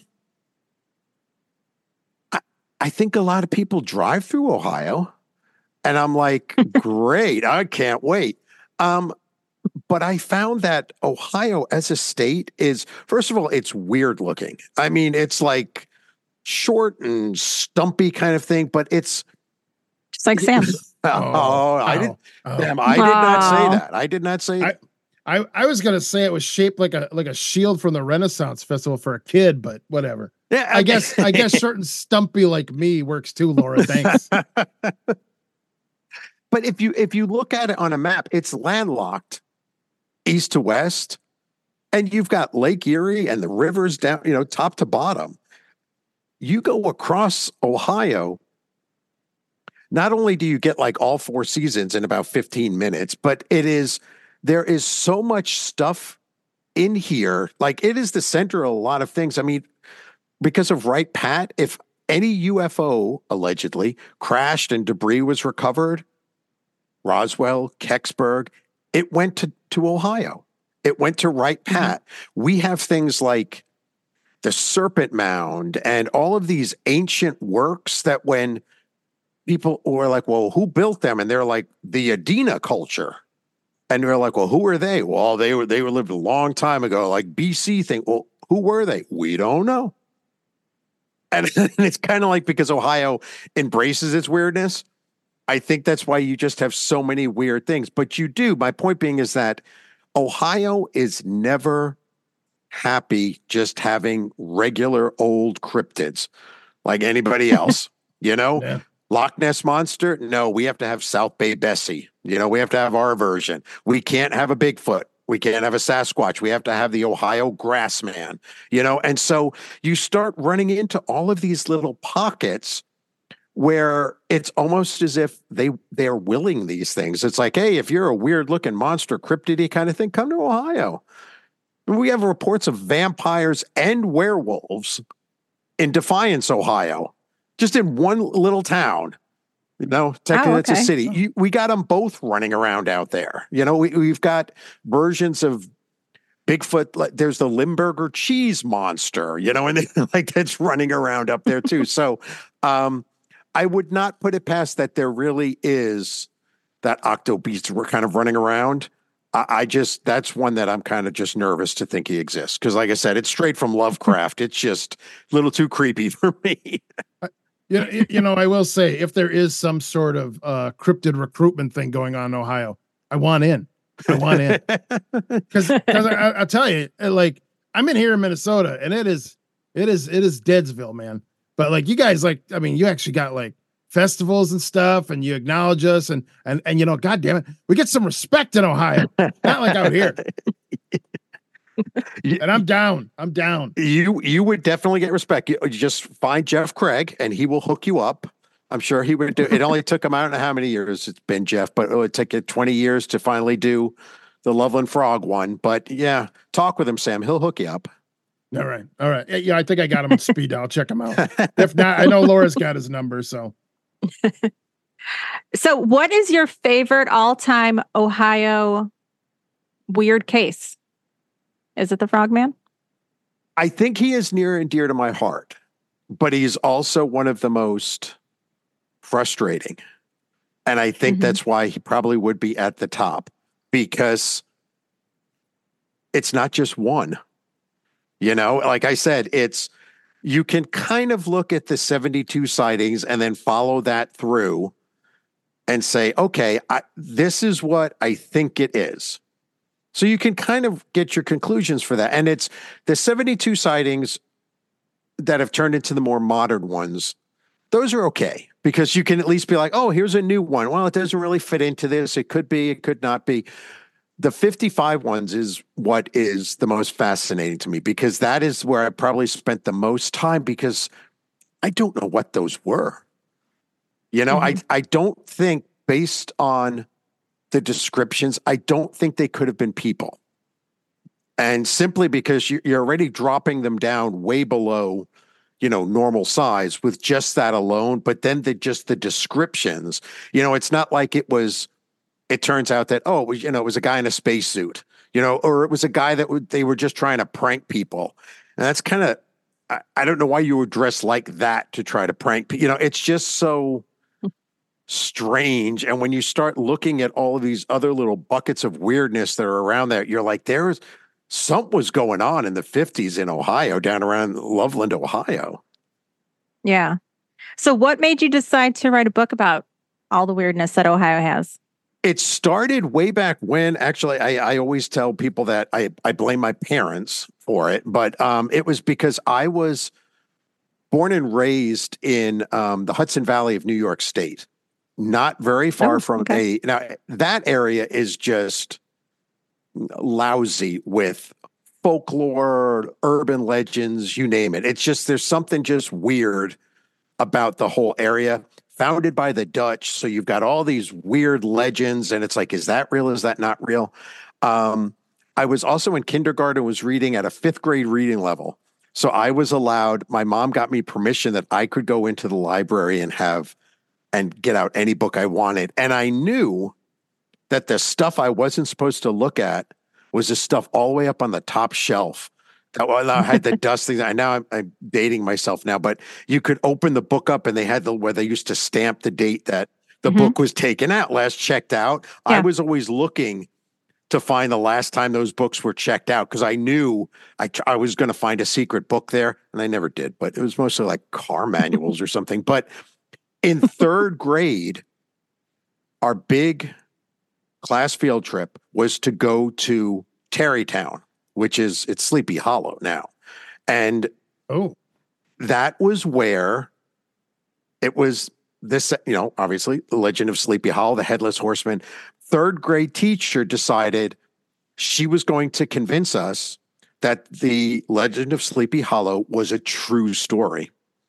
[SPEAKER 5] I, I think a lot of people drive through Ohio. And I'm like, great, I can't wait. Um, but I found that Ohio as a state is, first of all, it's weird looking. I mean, it's like short and stumpy kind of thing, but it's,
[SPEAKER 6] Just like Sam.
[SPEAKER 5] oh, I didn't,
[SPEAKER 4] Oh.
[SPEAKER 5] damn, I did not
[SPEAKER 6] Wow.
[SPEAKER 5] say that. I did not say
[SPEAKER 4] I- I, I was gonna say it was shaped like a like a shield from the Renaissance Festival for a kid, but whatever.
[SPEAKER 5] Yeah,
[SPEAKER 4] I guess I guess certain stumpy like me works too, Laura. Thanks.
[SPEAKER 5] But if you if you look at it on a map, it's landlocked east to west, and you've got Lake Erie and the rivers down, you know, top to bottom. you go across Ohio, not only do you get like all four seasons in about fifteen minutes, but it is, there is so much stuff in here. Like it is the center of a lot of things. I mean, because of Wright Pat, if any U F O allegedly crashed and debris was recovered, Roswell, Kecksburg, it went to, to Ohio. It went to Wright Pat. Mm-hmm. We have things like the Serpent Mound and all of these ancient works that when people were like, well, who built them? And they're like, the Adena culture. And they're like, well, who are they? Well, they were, they were lived a long time ago, like B C thing. Well, who were they? We don't know. And, and it's kind of like, because Ohio embraces its weirdness, I think that's why you just have so many weird things. But you do. My point being is that Ohio is never happy just having regular old cryptids like anybody else, you know? Yeah. Loch Ness Monster? No, we have to have South Bay Bessie. You know, we have to have our version. We can't have a Bigfoot. We can't have a Sasquatch. We have to have the Ohio Grassman, you know? And so you start running into all of these little pockets where it's almost as if they, they're willing these things. It's like, hey, if you're a weird looking monster cryptidy kind of thing, come to Ohio. We have reports of vampires and werewolves in Defiance, Ohio, just in one little town. You know, technically oh, okay. It's a city. You, we got them both running around out there. You know, we, we've got versions of Bigfoot. Like, there's the Limburger cheese monster, you know, and like that's running around up there too. So um, I would not put it past that there really is that octobeast we're kind of running around. I, I just, that's one that I'm kind of just nervous to think he exists. Because like I said, it's straight from Lovecraft. It's just a little too creepy for me.
[SPEAKER 4] You know, you know, I will say, if there is some sort of uh, cryptid recruitment thing going on in Ohio, I want in. I want in. Because I, I'll tell you, like, I'm in here in Minnesota, and it is, it is, it is Deadsville, man. But like, you guys, like, I mean, you actually got like festivals and stuff, and you acknowledge us, and and and you know, God damn it, we get some respect in Ohio, not like out here. And I'm down. I'm down.
[SPEAKER 5] You you would definitely get respect. You, you just find Jeff Craig, and he will hook you up. I'm sure he would do. It only took him, I don't know how many years it's been, Jeff, but it would take it twenty years to finally do the Loveland Frog one. But yeah, talk with him, Sam. He'll hook you up.
[SPEAKER 4] All right. All right. Yeah, I think I got him on speed. I'll check him out. If not, I know Laura's got his number. So.
[SPEAKER 6] So what is your favorite all-time Ohio weird case? Is it the Frogman?
[SPEAKER 5] I think he is near and dear to my heart, but he's also one of the most frustrating. And I think mm-hmm. that's why he probably would be at the top, because it's not just one. You know, like I said, it's, you can kind of look at the seventy-two sightings and then follow that through and say, okay, I, this is what I think it is. So you can kind of get your conclusions for that. And it's the seventy-two sightings that have turned into the more modern ones. Those are okay, because you can at least be like, oh, here's a new one. Well, it doesn't really fit into this. It could be, it could not be. The fifty-five ones is what is the most fascinating to me, because that is where I probably spent the most time, because I don't know what those were. You know, mm-hmm. I, I don't think, based on the descriptions, I don't think they could have been people. And simply because you're already dropping them down way below, you know, normal size with just that alone. But then the, just the descriptions, you know, it's not like it was, it turns out that, oh, it was, you know, it was a guy in a spacesuit, you know, or it was a guy that w- they were just trying to prank people. And that's kind of, I, I don't know why you would dress like that to try to prank people. You know, it's just so strange. And when you start looking at all of these other little buckets of weirdness that are around there, you're like, there's something was going on in the fifties in Ohio, down around Loveland, Ohio.
[SPEAKER 6] Yeah. So what made you decide to write a book about all the weirdness that Ohio has?
[SPEAKER 5] It started way back when. Actually, I, I always tell people that I, I blame my parents for it, but um, it was because I was born and raised in um, the Hudson Valley of New York State. Not very far oh, from okay. a, now that area is just lousy with folklore, urban legends, you name it. It's just, there's something just weird about the whole area. Founded by the Dutch. So you've got all these weird legends, and it's like, is that real? Is that not real? Um, I was also in kindergarten, was reading at a fifth grade reading level. So I was allowed, my mom got me permission that I could go into the library and have, and get out any book I wanted. And I knew that the stuff I wasn't supposed to look at was the stuff all the way up on the top shelf. That I had the dust things. I now I'm, I'm dating myself now, but you could open the book up and they had the where they used to stamp the date that the mm-hmm. book was taken out, last checked out. Yeah. I was always looking to find the last time those books were checked out because I knew I I was going to find a secret book there, and I never did. But it was mostly like car manuals or something. But in third grade, our big class field trip was to go to Tarrytown, which is, it's Sleepy Hollow now. And
[SPEAKER 4] oh,
[SPEAKER 5] that was where it was this, you know, obviously the Legend of Sleepy Hollow, the Headless Horseman. Third grade teacher decided she was going to convince us that the Legend of Sleepy Hollow was a true story.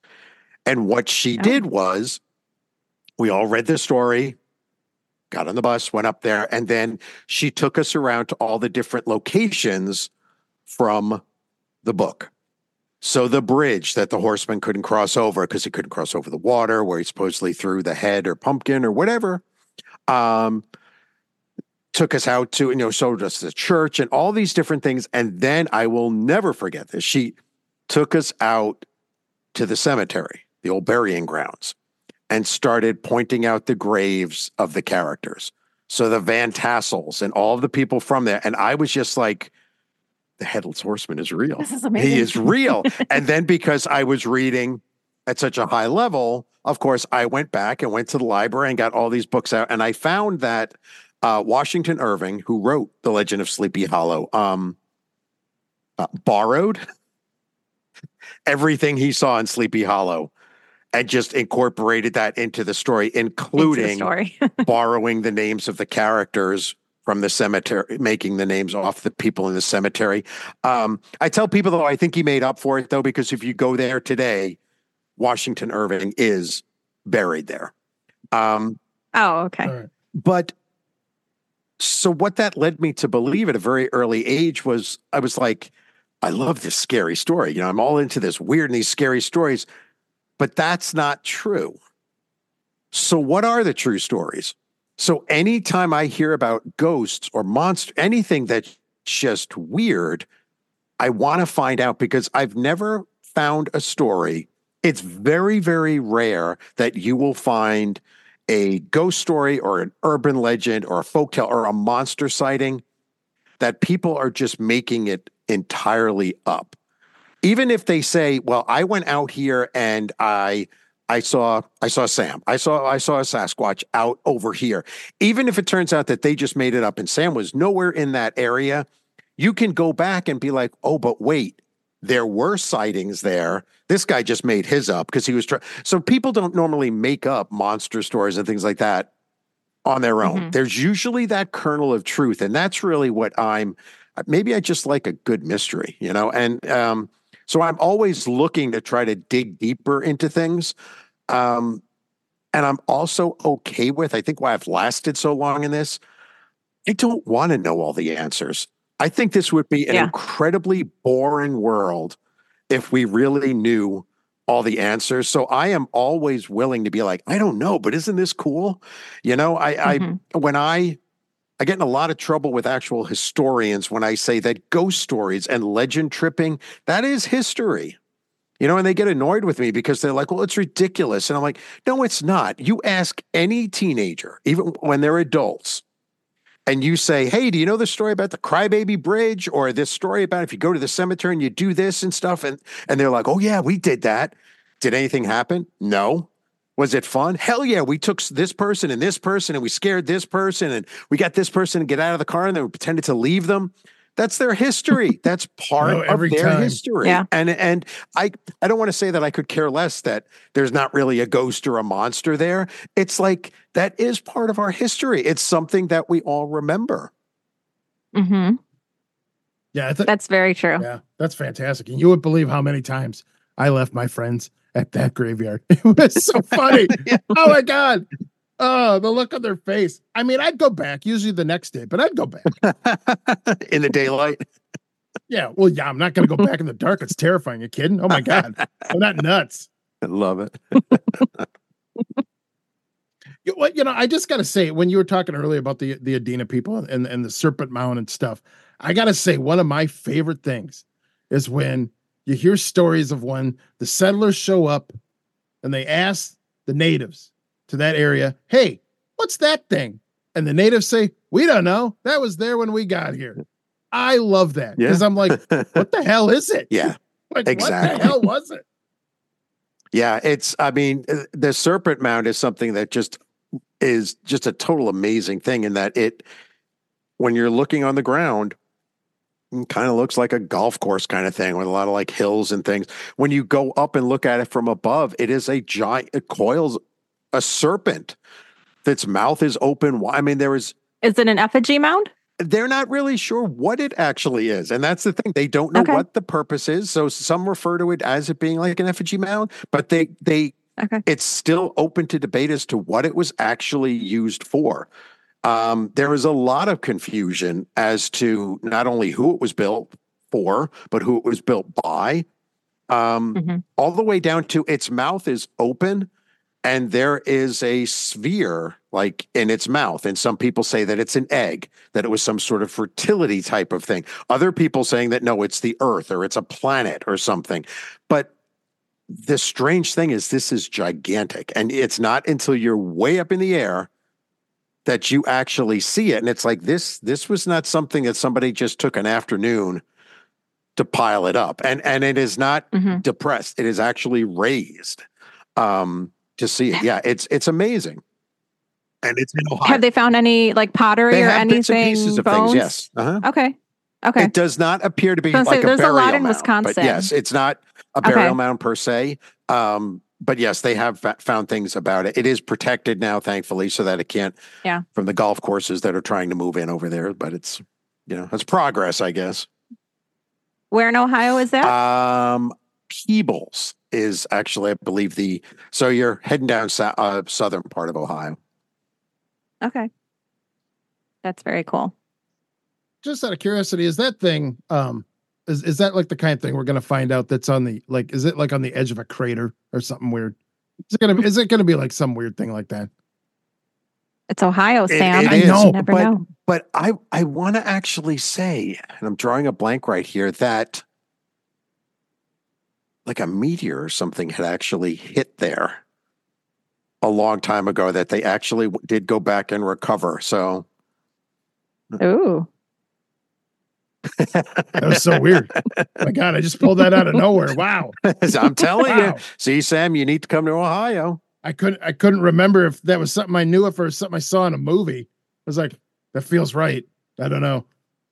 [SPEAKER 5] And what she oh. did was, we all read the story, got on the bus, went up there, and then she took us around to all the different locations from the book. So the bridge that the horseman couldn't cross over because he couldn't cross over the water, where he supposedly threw the head or pumpkin or whatever, um, took us out to, you know, showed us the church and all these different things. And then I will never forget this. She took us out to the cemetery, the old burying grounds, and started pointing out the graves of the characters. So the Van Tassels and all of the people from there. And I was just like, the Headless Horseman is real.
[SPEAKER 6] This is amazing.
[SPEAKER 5] He is real. And then because I was reading at such a high level, of course, I went back and went to the library and got all these books out. And I found that uh, Washington Irving, who wrote The Legend of Sleepy Hollow, um, uh, borrowed everything he saw in Sleepy Hollow and just incorporated that into the story, including
[SPEAKER 6] into the story.
[SPEAKER 5] borrowing the names of the characters from the cemetery, making the names off the people in the cemetery. Um, I tell people, though, I think he made up for it, though, because if you go there today, Washington Irving is buried there. Um,
[SPEAKER 6] oh, okay.
[SPEAKER 4] Right.
[SPEAKER 5] But so what that led me to believe at a very early age was, I was like, I love this scary story. You know, I'm all into this weird and these scary stories. But that's not true. So what are the true stories? So anytime I hear about ghosts or monsters, anything that's just weird, I want to find out, because I've never found a story. It's very, very rare that you will find a ghost story or an urban legend or a folktale or a monster sighting that people are just making it entirely up. Even if they say, well, I went out here and I I saw I saw Sam. I saw I saw a Sasquatch out over here. Even if it turns out that they just made it up and Sam was nowhere in that area, you can go back and be like, oh, but wait, there were sightings there. This guy just made his up because he was trying. So people don't normally make up monster stories and things like that on their own. Mm-hmm. There's usually that kernel of truth. And that's really what I'm, maybe I just like a good mystery, you know? And, um, so I'm always looking to try to dig deeper into things. Um, and I'm also okay with, I think why I've lasted so long in this, I don't want to know all the answers. I think this would be an yeah. incredibly boring world if we really knew all the answers. So I am always willing to be like, I don't know, but isn't this cool? You know, I, mm-hmm. I when I... I get in a lot of trouble with actual historians when I say that ghost stories and legend tripping, that is history. You know, and they get annoyed with me because they're like, well, it's ridiculous. And I'm like, no, it's not. You ask any teenager, even when they're adults, and you say, hey, do you know the story about the Crybaby Bridge, or this story about if you go to the cemetery and you do this and stuff? And, and they're like, oh, yeah, we did that. Did anything happen? No. Was it fun? Hell yeah. We took this person and this person and we scared this person and we got this person to get out of the car and then we pretended to leave them. That's their history. That's part
[SPEAKER 4] no,
[SPEAKER 5] of their
[SPEAKER 4] time.
[SPEAKER 5] history.
[SPEAKER 6] Yeah.
[SPEAKER 5] And and I, I don't want to say that I could care less that there's not really a ghost or a monster there. It's like that is part of our history. It's something that we all remember.
[SPEAKER 6] Mm-hmm.
[SPEAKER 4] Yeah, I think
[SPEAKER 6] That's very true.
[SPEAKER 4] Yeah, that's fantastic. And you would believe how many times I left my friends at that graveyard. It was so funny. Oh my God. Oh, the look on their face. I mean, I'd go back usually the next day, but I'd go back
[SPEAKER 5] in the daylight.
[SPEAKER 4] Yeah. Well, yeah, I'm not going to go back in the dark. It's terrifying. You kidding? Oh my God. I'm not nuts.
[SPEAKER 5] I love it.
[SPEAKER 4] You, what, you know, I just got to say, when you were talking earlier about the, the Adena people and, and the Serpent Mound and stuff, I got to say, one of my favorite things is when you hear stories of when the settlers show up and they ask the natives to that area, hey, what's that thing? And the natives say, we don't know. That was there when we got here. I love that because
[SPEAKER 5] Yeah.
[SPEAKER 4] I'm like, what the hell is it?
[SPEAKER 5] Yeah,
[SPEAKER 4] Like,
[SPEAKER 5] exactly.
[SPEAKER 4] what the hell was it?
[SPEAKER 5] yeah. It's, I mean, uh, the Serpent Mound is something that just is just a total amazing thing in that it, when you're looking on the ground, kind of looks like a golf course kind of thing with a lot of like hills and things. When you go up and look at it from above, it is a giant, it coils a serpent that's mouth is open. wi- I mean, there is,
[SPEAKER 6] Is it an effigy mound?
[SPEAKER 5] they're not really sure what it actually is. And that's the thing. They don't know
[SPEAKER 6] Okay.
[SPEAKER 5] what the purpose is. So some refer to it as it being like an effigy mound, but they, they,
[SPEAKER 6] Okay.
[SPEAKER 5] it's still open to debate as to what it was actually used for. Um, there was a lot of confusion as to not only who it was built for, but who it was built by. Um,
[SPEAKER 6] Mhm.
[SPEAKER 5] all the way down to its mouth is open and there is a sphere like in its mouth. And some people say that it's an egg, that it was some sort of fertility type of thing. Other people saying that no, it's the earth or it's a planet or something. But the strange thing is this is gigantic. And it's not until you're way up in the air that you actually see it. And it's like this, this was not something that somebody just took an afternoon to pile it up. And and it is not
[SPEAKER 6] Mhm.
[SPEAKER 5] depressed. It is actually raised um, to see it. Yeah, it's it's amazing. And it's in Ohio.
[SPEAKER 6] Have they found any like pottery
[SPEAKER 5] They
[SPEAKER 6] or
[SPEAKER 5] have bits and
[SPEAKER 6] anything?
[SPEAKER 5] pieces of
[SPEAKER 6] bones?
[SPEAKER 5] things, yes. Uh-huh.
[SPEAKER 6] Okay. Okay.
[SPEAKER 5] It does not appear to be
[SPEAKER 6] I was
[SPEAKER 5] like
[SPEAKER 6] gonna say,
[SPEAKER 5] a
[SPEAKER 6] there's a
[SPEAKER 5] burial
[SPEAKER 6] lot in
[SPEAKER 5] mound,
[SPEAKER 6] Wisconsin.
[SPEAKER 5] but yes, it's not a
[SPEAKER 6] Okay.
[SPEAKER 5] burial mound per se. Um, but yes, they have fa- found things about it. It is protected now, thankfully, so that it can't
[SPEAKER 6] Yeah.
[SPEAKER 5] from the golf courses that are trying to move in over there. But it's you know it's progress, I guess.
[SPEAKER 6] Where in Ohio is that?
[SPEAKER 5] Um, Peebles is actually, I believe, the so you're heading down sou- uh, southern part of Ohio.
[SPEAKER 6] Okay. That's very cool.
[SPEAKER 4] Just out of curiosity, is that thing, um, is, is that like the kind of thing we're going to find out that's on the, like, is it like on the edge of a crater or something weird? Is it going to, is it going to be like some weird thing like that?
[SPEAKER 6] It's Ohio,
[SPEAKER 5] It-
[SPEAKER 6] Sam.
[SPEAKER 5] it
[SPEAKER 4] I
[SPEAKER 5] is,
[SPEAKER 4] know,
[SPEAKER 6] You never
[SPEAKER 5] but
[SPEAKER 6] know.
[SPEAKER 5] but I I want to actually say, and I'm drawing a blank right here, that like a meteor or something had actually hit there a long time ago that they actually w- did go back and recover. So
[SPEAKER 6] Ooh.
[SPEAKER 4] That was so weird. My God, I just pulled that out of nowhere. Wow.
[SPEAKER 5] I'm telling
[SPEAKER 4] Wow.
[SPEAKER 5] you, see, Sam, you need to come to Ohio.
[SPEAKER 4] I couldn't, I couldn't remember if that was something I knew if or something I saw in a movie. I was like, that feels right. I don't know.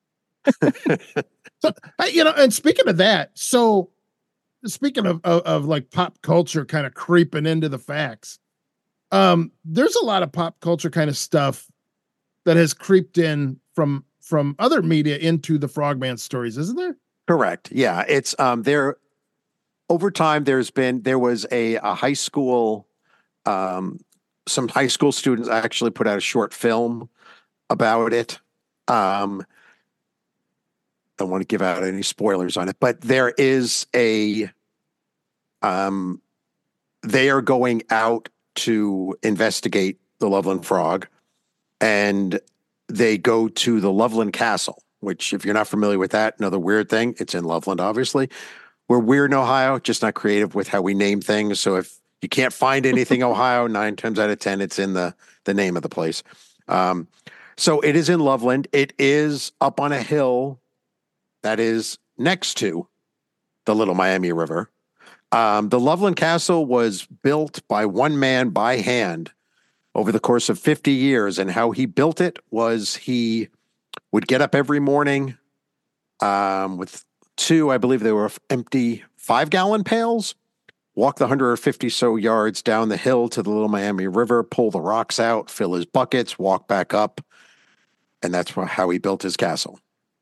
[SPEAKER 4] So, I, you know, and speaking of that, so speaking of, of, of like pop culture kind of creeping into the facts, um, there's a lot of pop culture kind of stuff that has creeped in from, from other media into the Frogman stories, isn't there?
[SPEAKER 5] Correct. Yeah, it's um there over time there's been there was a, a high school um some high school students actually put out a short film about it. Um don't want to give out any spoilers on it, but there is a um they are going out to investigate the Loveland Frog, and they go to the Loveland Castle, which, if you're not familiar with that, another weird thing, it's in Loveland, obviously. We're weird in Ohio, just not creative with how we name things. So if you can't find anything Ohio, nine times out of ten, it's in the, the name of the place. Um, so it is in Loveland. It is up on a hill that is next to the Little Miami River. Um, the Loveland Castle was built by one man by hand over the course of fifty years. And how he built it was he would get up every morning um, with two, I believe they were empty five gallon pails, walk the one hundred fifty so yards down the hill to the Little Miami River, pull the rocks out, fill his buckets, walk back up. And that's how he built his castle.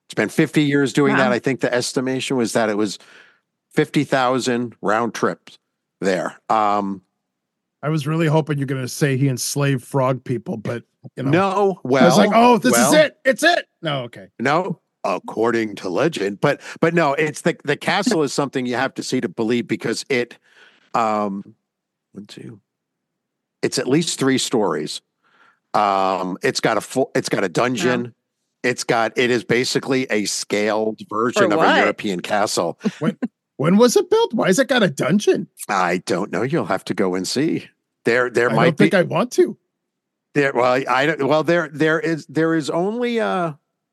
[SPEAKER 5] Spent fifty years doing
[SPEAKER 6] Wow.
[SPEAKER 5] that. I think the estimation was that it was fifty thousand round trips there. Um,
[SPEAKER 4] I was really hoping you're going to say he enslaved frog people, but you know,
[SPEAKER 5] no, well,
[SPEAKER 4] I was like, oh, this
[SPEAKER 5] well,
[SPEAKER 4] is it. It's it. No, okay.
[SPEAKER 5] No, according to legend, but but no, it's the the castle is something you have to see to believe because it, um, one, two, it's at least three stories. Um, it's got a full, it's got a dungeon.
[SPEAKER 6] Wow.
[SPEAKER 5] It's got, it is basically a scaled version
[SPEAKER 6] For
[SPEAKER 5] of
[SPEAKER 6] what?
[SPEAKER 5] a European castle.
[SPEAKER 4] When when was it built? Why has it got a dungeon?
[SPEAKER 5] I don't know. You'll have to go and see. There, there
[SPEAKER 4] I
[SPEAKER 5] might
[SPEAKER 4] don't
[SPEAKER 5] be
[SPEAKER 4] think I want to.
[SPEAKER 5] there. Well, I don't. Well, there, there is, there is only uh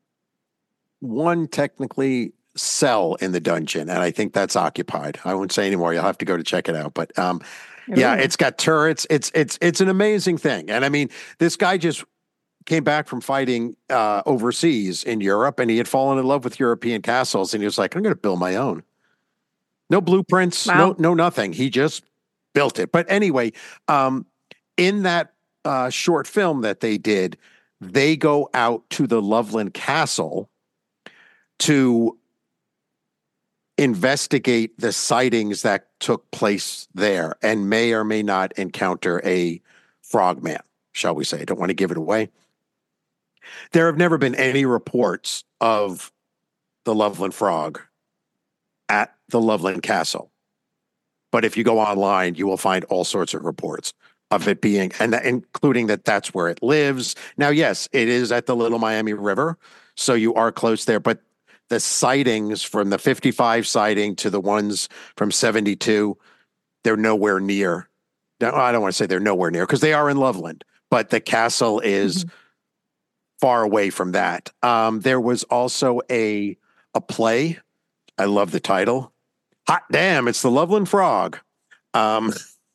[SPEAKER 5] one technically cell in the dungeon, and I think that's occupied. I won't say anymore. You'll have to go to check it out. But um, yeah,
[SPEAKER 6] Ooh.
[SPEAKER 5] it's got turrets. It's it's it's an amazing thing. And I mean, this guy just came back from fighting uh, overseas in Europe, and he had fallen in love with European castles, and he was like, "I'm going to build my own." No blueprints,
[SPEAKER 6] Wow.
[SPEAKER 5] no no nothing. He just built it. But anyway, um, in that uh, short film that they did, they go out to the Loveland Castle to investigate the sightings that took place there and may or may not encounter a frogman, shall we say. I don't want to give it away. There have never been any reports of the Loveland Frog at the Loveland Castle. But if you go online, you will find all sorts of reports of it being, and that, including that that's where it lives. Now, yes, it is at the Little Miami River, so you are close there, but the sightings from the fifty-five sighting to the ones from seventy-two, they're nowhere near. No, I don't want to say they're nowhere near because they are in Loveland, but the castle is
[SPEAKER 6] Mhm.
[SPEAKER 5] far away from that. Um, there was also a a play. I love the title. Hot damn, it's the Loveland Frog. Um,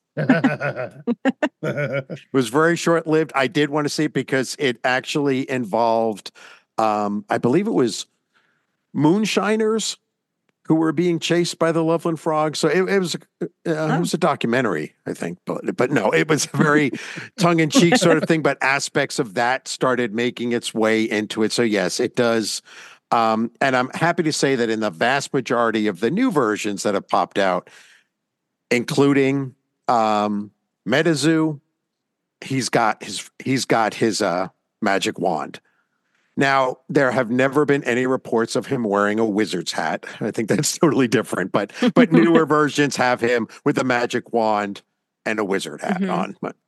[SPEAKER 5] it was very short-lived. I did want to see it because it actually involved, um, I believe it was moonshiners who were being chased by the Loveland Frog. So it, it was uh, it was a documentary, I think, but but no, it was a very tongue-in-cheek sort of thing. But aspects of that started making its way into it. So yes, it does. Um, and I'm happy to say that in the vast majority of the new versions that have popped out, including um, Metazoo, he's got his he's got his uh, magic wand. Now, there have never been any reports of him wearing a wizard's hat. I think that's totally different, but but newer versions have him with a magic wand and a wizard hat
[SPEAKER 6] Mhm.
[SPEAKER 5] on. But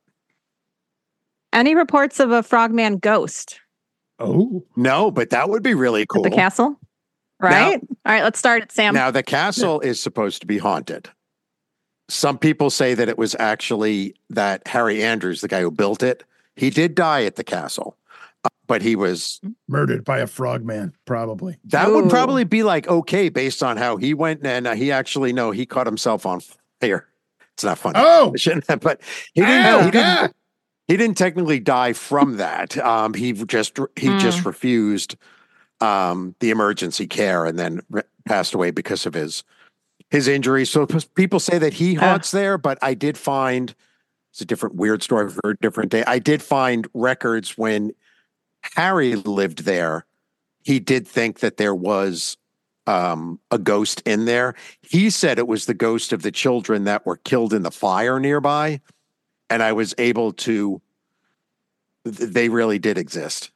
[SPEAKER 6] Any reports of a frogman ghost
[SPEAKER 4] Oh,
[SPEAKER 5] no, but that would be really cool.
[SPEAKER 6] at the castle? Right? All right, let's start it, Sam.
[SPEAKER 5] Now, the castle is supposed to be haunted. Some people say that it was actually that Harry Andrews, the guy who built it, he did die at the castle, uh, but he was,
[SPEAKER 4] murdered by a frogman, probably.
[SPEAKER 5] that would
[SPEAKER 6] Ooh.
[SPEAKER 5] probably be like, okay, based on how he went. And uh, he actually, no, he caught himself on fire. It's not funny.
[SPEAKER 4] Oh,
[SPEAKER 5] I shouldn't have, but he didn't,
[SPEAKER 4] Ow,
[SPEAKER 5] he didn't,
[SPEAKER 4] ah.
[SPEAKER 5] he didn't technically die from that. Um, he just, he
[SPEAKER 6] Mm.
[SPEAKER 5] just refused um, the emergency care and then re- passed away because of his, his injuries. So p- people say that he haunts there, but I did find, it's a different weird story for a different day. I did find records when Harry lived there. He did think that there was um, a ghost in there. He said it was the ghost of the children that were killed in the fire nearby. And I was able to, th- they really did exist.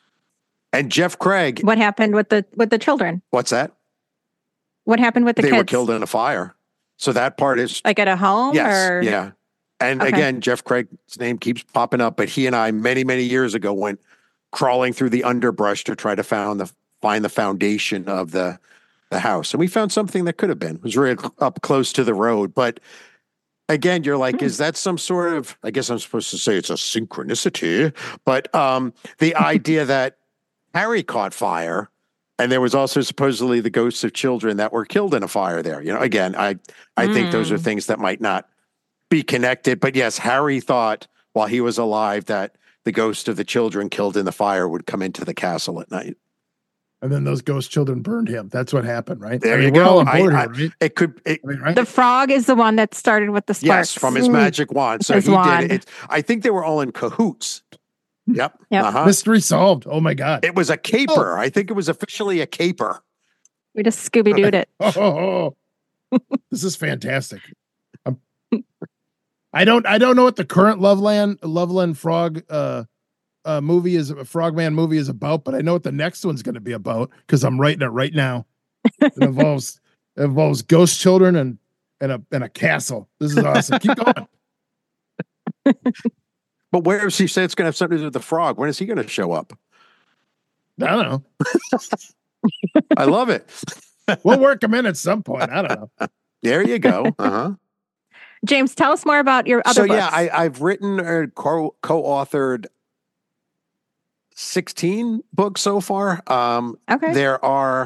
[SPEAKER 5] And Jeff Craig,
[SPEAKER 6] What happened with the with the children?
[SPEAKER 5] what's that?
[SPEAKER 6] What happened with the
[SPEAKER 5] They
[SPEAKER 6] kids?
[SPEAKER 5] were killed in a fire. So that part is,
[SPEAKER 6] Like at a home?
[SPEAKER 5] yes,
[SPEAKER 6] Or?
[SPEAKER 5] yeah. And
[SPEAKER 6] Okay.
[SPEAKER 5] again, Jeff Craig's name keeps popping up, but he and I many, many years ago went crawling through the underbrush to try to found the find the foundation of the the house, and we found something that could have been. It was really up close to the road, but again, you're like,
[SPEAKER 6] Hmm.
[SPEAKER 5] is that some sort of? I guess I'm supposed to say it's a synchronicity, but um, the idea that Harry caught fire. And there was also supposedly the ghosts of children that were killed in a fire there. You know, again, I I think those are
[SPEAKER 6] Mm.
[SPEAKER 5] things that might not be connected. But yes, Harry thought while he was alive that the ghost of the children killed in the fire would come into the castle at night.
[SPEAKER 4] And then those ghost children burned him. That's what happened, right?
[SPEAKER 5] There
[SPEAKER 4] I mean,
[SPEAKER 5] you
[SPEAKER 4] we're
[SPEAKER 5] go.
[SPEAKER 4] all on
[SPEAKER 5] I-
[SPEAKER 4] board
[SPEAKER 5] I-
[SPEAKER 4] here, right?
[SPEAKER 5] It could, it,
[SPEAKER 4] I mean, right?
[SPEAKER 6] The frog is the one that started with the sparks.
[SPEAKER 5] yes, from his
[SPEAKER 6] Mm.
[SPEAKER 5] magic wand. So
[SPEAKER 6] His
[SPEAKER 5] he
[SPEAKER 6] wand.
[SPEAKER 5] did it. I think they were all in cahoots. Yep.
[SPEAKER 6] Yep.
[SPEAKER 5] Uh-huh.
[SPEAKER 4] Mystery solved. Oh my God.
[SPEAKER 5] It was a caper. I think it was officially a caper.
[SPEAKER 6] We just Scooby Dooed it.
[SPEAKER 4] Oh, oh, oh. This is fantastic. I'm, I don't I don't know what the current Loveland Loveland Frog uh, uh, movie is, Frogman movie is about, but I know what the next one's going to be about because I'm writing it right now. It involves it involves ghost children and and a and a castle. This is awesome. Keep going.
[SPEAKER 5] But where if she said it's going to have something to do with the frog? When is he going to show up?
[SPEAKER 4] I don't know.
[SPEAKER 5] I love it.
[SPEAKER 4] We'll work him in at some point. I don't know.
[SPEAKER 5] There you go. Uh-huh.
[SPEAKER 6] James, tell us more about your other
[SPEAKER 5] so
[SPEAKER 6] books.
[SPEAKER 5] yeah, I, I've written or co- co-authored sixteen books so far. Um,
[SPEAKER 6] Okay.
[SPEAKER 5] There are.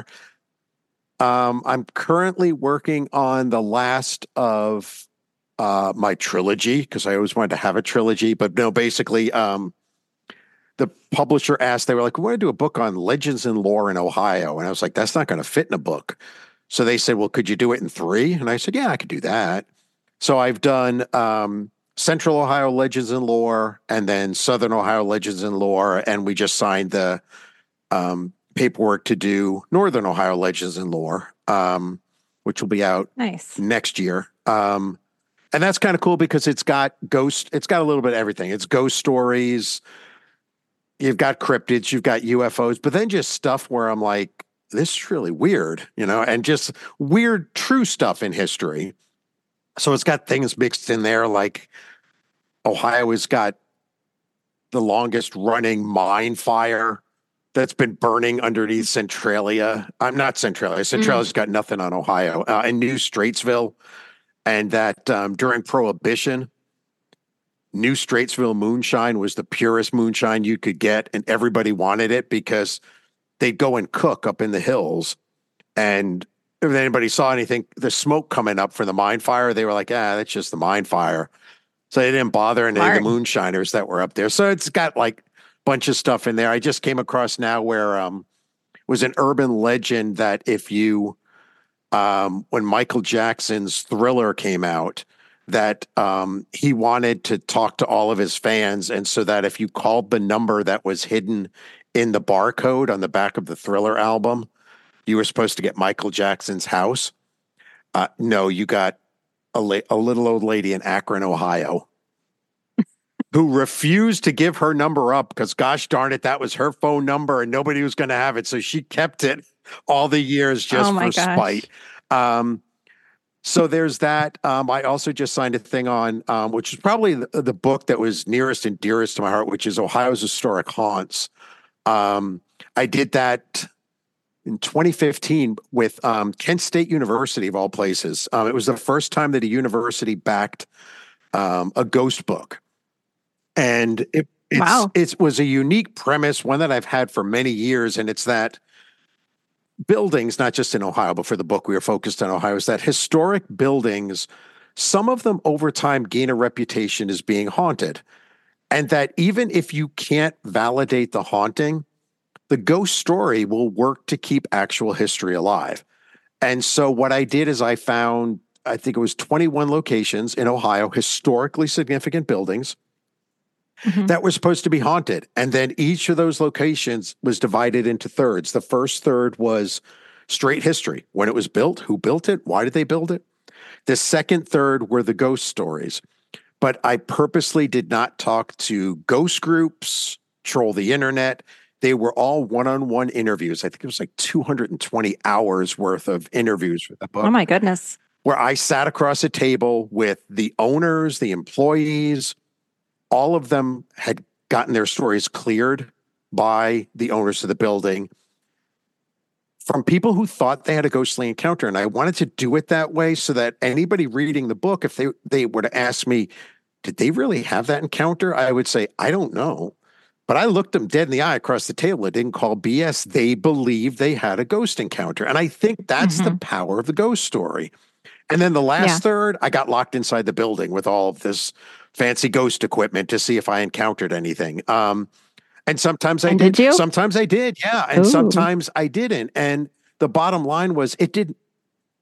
[SPEAKER 5] Um, I'm currently working on the last of uh, my trilogy because I always wanted to have a trilogy, but no, basically, um, the publisher asked. They were like, "We want to do a book on legends and lore in Ohio," and I was like, "That's not going to fit in a book." So they said, "Well, could you do it in three?" And I said, "Yeah, I could do that." So I've done um, Central Ohio Legends and Lore, and then Southern Ohio Legends and Lore, and we just signed the um, paperwork to do Northern Ohio Legends and Lore, um, which will be out
[SPEAKER 6] Nice.
[SPEAKER 5] next year. Um, and that's kind of cool because it's got ghost, it's got a little bit of everything. It's ghost stories. You've got cryptids, you've got U F Os, but then just stuff where I'm like, this is really weird, you know, and just weird, true stuff in history. So it's got things mixed in there, like Ohio has got the longest running mine fire that's been burning underneath Centralia. I'm not Centralia. Centralia's mm. got nothing on Ohio. Uh, and New Straitsville. And that um, during Prohibition, New Straitsville moonshine was the purest moonshine you could get. And everybody wanted it because they'd go and cook up in the hills. And if anybody saw anything, the smoke coming up from the mine fire, they were like, ah, that's just the mine fire. So they didn't bother any of the moonshiners that were up there. So it's got like bunch of stuff in there. I just came across now where um was an urban legend that if you um when Michael Jackson's Thriller came out, that um he wanted to talk to all of his fans, and so that if you called the number that was hidden in the barcode on the back of the Thriller album, you were supposed to get Michael Jackson's house. Uh no, you got a, la- a little old lady in Akron, Ohio, who refused to give her number up because, gosh darn it, that was her phone number and nobody was going to have it. So she kept it all the years just
[SPEAKER 6] oh
[SPEAKER 5] for
[SPEAKER 6] gosh.
[SPEAKER 5] spite. Um, so there's that. Um, I also just signed a thing on, um, which is probably the, the book that was nearest and dearest to my heart, which is Ohio's Historic Haunts. Um, I did that in twenty fifteen with um, Kent State University, of all places. Um, it was the first time that a university backed um, a ghost book. And it it's,
[SPEAKER 6] wow.
[SPEAKER 5] it was a unique premise, one that I've had for many years. And it's that buildings, not just in Ohio, but for the book we were focused on Ohio, is that historic buildings, some of them over time gain a reputation as being haunted. And that even if you can't validate the haunting, the ghost story will work to keep actual history alive. And so what I did is I found, I think it was twenty-one locations in Ohio, historically significant buildings, Mm-hmm. that were supposed to be haunted. And then each of those locations was divided into thirds. The first third was straight history. When it was built, who built it? Why did they build it? The second third were the ghost stories. But I purposely did not talk to ghost groups, troll the internet. They were all one-on-one interviews. I think it was like two hundred twenty hours worth of interviews for the book.
[SPEAKER 6] Oh my goodness.
[SPEAKER 5] Where I sat across a table with the owners, the employees. All of them had gotten their stories cleared by the owners of the building from people who thought they had a ghostly encounter. And I wanted to do it that way so that anybody reading the book, if they, they were to ask me, did they really have that encounter? I would say, I don't know. But I looked them dead in the eye across the table. I didn't call B S. They believed they had a ghost encounter. And I think that's mm-hmm. the power of the ghost story. And then the last yeah. third, I got locked inside the building with all of this fancy ghost equipment to see if I encountered anything. Um, and sometimes I
[SPEAKER 6] and
[SPEAKER 5] did.
[SPEAKER 6] did you?
[SPEAKER 5] Sometimes I did. Yeah. And Ooh. sometimes I didn't. And the bottom line was it didn't,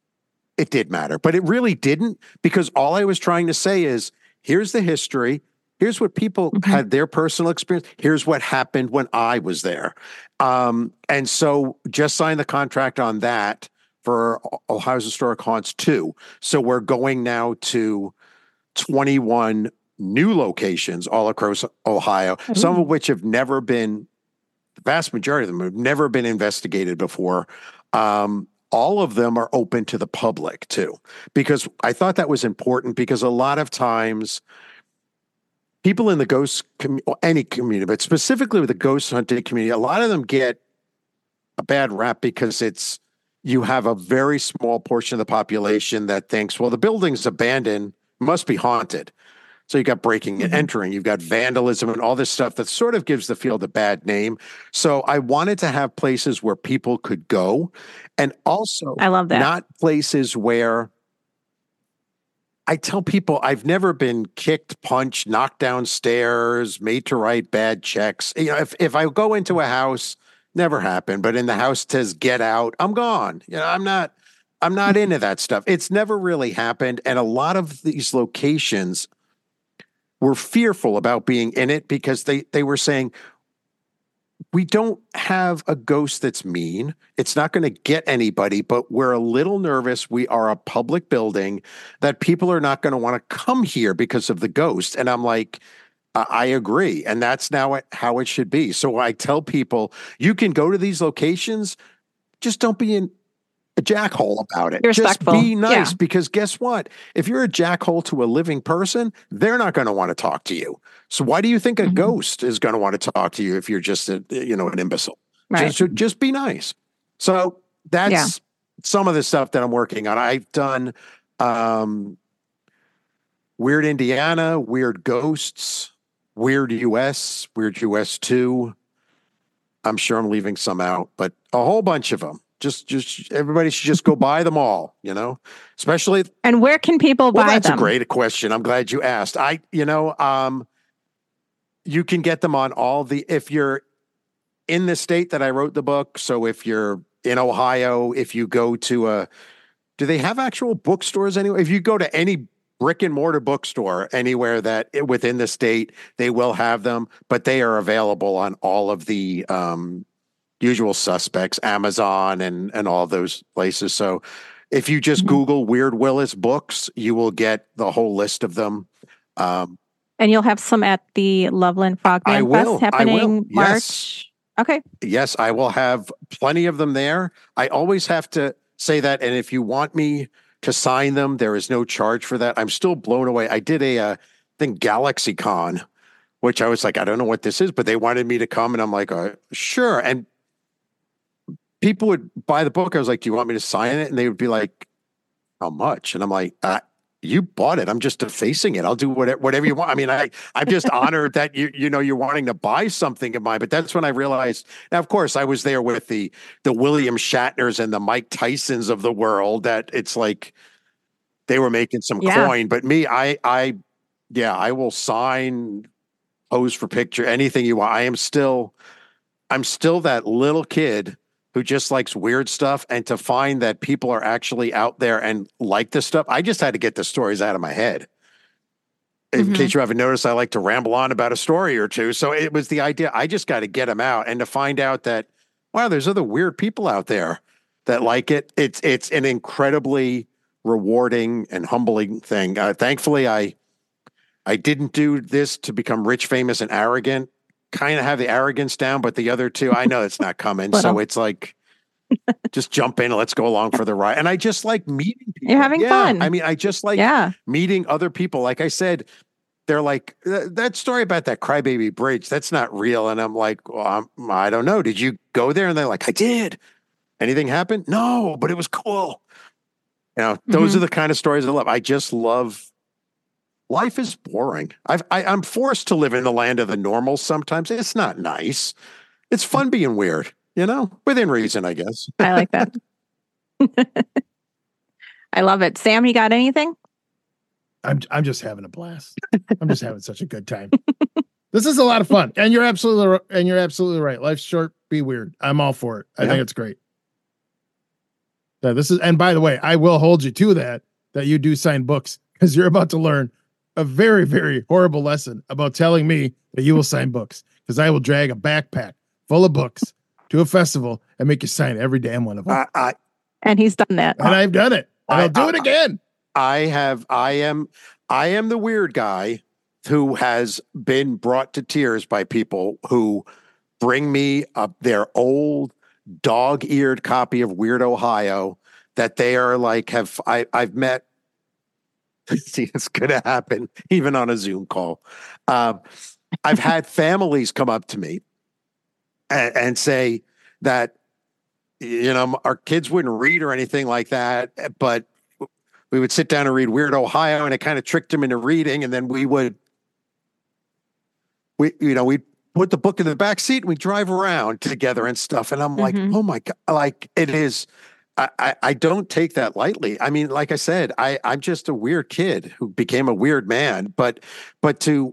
[SPEAKER 5] it did matter, but it really didn't, because all I was trying to say is, here's the history. Here's what people
[SPEAKER 6] Mhm.
[SPEAKER 5] had their personal experience. Here's what happened when I was there. Um, and so just signed the contract on that for Ohio's Historic Haunts two. So we're going now to twenty-one new locations all across Ohio, some
[SPEAKER 6] Ooh.
[SPEAKER 5] of which have never been, the vast majority of them have never been investigated before. Um, all of them are open to the public too, because I thought that was important, because a lot of times people in the ghost community, any community, but specifically with the ghost hunting community, a lot of them get a bad rap because it's, you have a very small portion of the population that thinks, well, the building's abandoned, must be haunted. So you got breaking and
[SPEAKER 6] Mhm.
[SPEAKER 5] entering, you've got vandalism and all this stuff that sort of gives the field a bad name. So I wanted to have places where people could go, and also
[SPEAKER 6] I love that.
[SPEAKER 5] not places where I tell people I've never been kicked, punched, knocked downstairs, made to write bad checks. You know, if, if I go into a house, never happened, but in the house says get out, I'm gone. You know, I'm not, I'm not into that stuff. It's never really happened. And a lot of these locations were fearful about being in it because they, they were saying, we don't have a ghost that's mean. It's not going to get anybody, but we're a little nervous. We are a public building that people are not going to want to come here because of the ghost. And I'm like, I I agree. And that's now how it should be. So I tell people, you can go to these locations, just don't be in a jackhole about it.
[SPEAKER 6] Be
[SPEAKER 5] Just
[SPEAKER 6] respectful.
[SPEAKER 5] be nice,
[SPEAKER 6] Yeah.
[SPEAKER 5] because guess what? If you're a jackhole to a living person, they're not going to want to talk to you. So why do you think a
[SPEAKER 6] Mhm.
[SPEAKER 5] ghost is going to want to talk to you if you're just a, you know, an imbecile?
[SPEAKER 6] Right.
[SPEAKER 5] Just, just be nice. So that's
[SPEAKER 6] Yeah.
[SPEAKER 5] some of the stuff that I'm working on. I've done um, Weird Indiana, Weird Ghosts, Weird U S, Weird U S two. I'm sure I'm leaving some out, but a whole bunch of them. Just, just everybody should just go buy them all, you know, especially.
[SPEAKER 6] And where can people
[SPEAKER 5] Well,
[SPEAKER 6] buy
[SPEAKER 5] that's
[SPEAKER 6] them?
[SPEAKER 5] a great question. I'm glad you asked. I, you know, um, you can get them on all the, if you're in the state that I wrote the book. So if you're in Ohio, if you go to a, do they have actual bookstores anywhere? If you go to any brick and mortar bookstore anywhere that within the state, they will have them, but they are available on all of the, um, usual suspects, Amazon and, and all those places. So if you just
[SPEAKER 6] Mhm.
[SPEAKER 5] Google Weird Willis books, you will get the whole list of them. Um,
[SPEAKER 6] And you'll have some at the Loveland
[SPEAKER 5] I
[SPEAKER 6] Frogman
[SPEAKER 5] will.
[SPEAKER 6] Fest
[SPEAKER 5] I will.
[SPEAKER 6] happening
[SPEAKER 5] Yes.
[SPEAKER 6] March. Okay.
[SPEAKER 5] Yes, I will have plenty of them there. I always have to say that. And if you want me to sign them, there is no charge for that. I'm still blown away. I did a, uh, I think GalaxyCon, which I was like, I don't know what this is, but they wanted me to come. And I'm like, uh, sure. And people would buy the book. I was like, do you want me to sign it? And they would be like, how much? And I'm like, uh, you bought it. I'm just defacing it. I'll do whatever, whatever you want. I mean, I, I'm just honored that you, you know, you're wanting to buy something of mine, but that's when I realized, now, of course I was there with the, the William Shatners and the Mike Tysons of the world, that it's like, they were making some
[SPEAKER 6] Yeah.
[SPEAKER 5] coin, but me, I, I, yeah, I will sign, pose for picture, anything you want. I am still, I'm still that little kid who just likes weird stuff, and to find that people are actually out there and like this stuff. I just had to get the stories out of my head. In
[SPEAKER 6] Mhm.
[SPEAKER 5] case you haven't noticed, I like to ramble on about a story or two. So it was the idea. I just got to get them out, and to find out that, wow, there's other weird people out there that like it. It's, it's an incredibly rewarding and humbling thing. Uh, thankfully, I, I didn't do this to become rich, famous, and arrogant. Kind of have the arrogance down, but the other two, I know it's not coming. So
[SPEAKER 6] Little.
[SPEAKER 5] it's like, just jump in and let's go along for the ride. And I just like meeting people.
[SPEAKER 6] You're having
[SPEAKER 5] Yeah,
[SPEAKER 6] fun.
[SPEAKER 5] I mean, I just like
[SPEAKER 6] Yeah.
[SPEAKER 5] meeting other people. Like I said, they're like, "Th- that story about that Crybaby Bridge, that's not real. And I'm like, well, I'm, I don't know. Did you go there? And they're like, I did. Anything happen? No, but it was cool. You know, those
[SPEAKER 6] Mhm.
[SPEAKER 5] are the kind of stories I love. I just love, life is boring. I've, I, I'm forced to live in the land of the normal sometimes. It's not nice. It's fun being weird, you know, within reason, I guess.
[SPEAKER 6] I like that. I love it. Sam, you got anything?
[SPEAKER 4] I'm I'm just having a blast. I'm just having such a good time. This is a lot of fun, and you're absolutely ri- and you're absolutely right. Life's short, be weird. I'm all for it. I
[SPEAKER 5] Yeah.
[SPEAKER 4] think it's great. Yeah, this is, and by the way, I will hold you to that. That you do sign books, because you're about to learn a very, very horrible lesson about telling me that you will sign books, because I will drag a backpack full of books to a festival and make you sign every damn one of them.
[SPEAKER 5] I, I,
[SPEAKER 6] And he's done that.
[SPEAKER 4] and I've done it. And
[SPEAKER 5] I-
[SPEAKER 4] I'll do
[SPEAKER 5] I-
[SPEAKER 4] it again.
[SPEAKER 5] I have, I am, I am the weird guy who has been brought to tears by people who bring me up their old dog-eared copy of Weird Ohio that they are like, have, I, I've met, see, it's going to happen even on a Zoom call. Um, I've had families come up to me and, and say that, you know, our kids wouldn't read or anything like that, but we would sit down and read Weird Ohio, and it kind of tricked them into reading. And then we would, we, you know, we'd put the book in the back seat and we drive around together and stuff. And I'm like,
[SPEAKER 6] Mhm.
[SPEAKER 5] oh my God, like it is, I, I, I don't take that lightly. I mean, like I said, I, I'm just a weird kid who became a weird man, but, but to,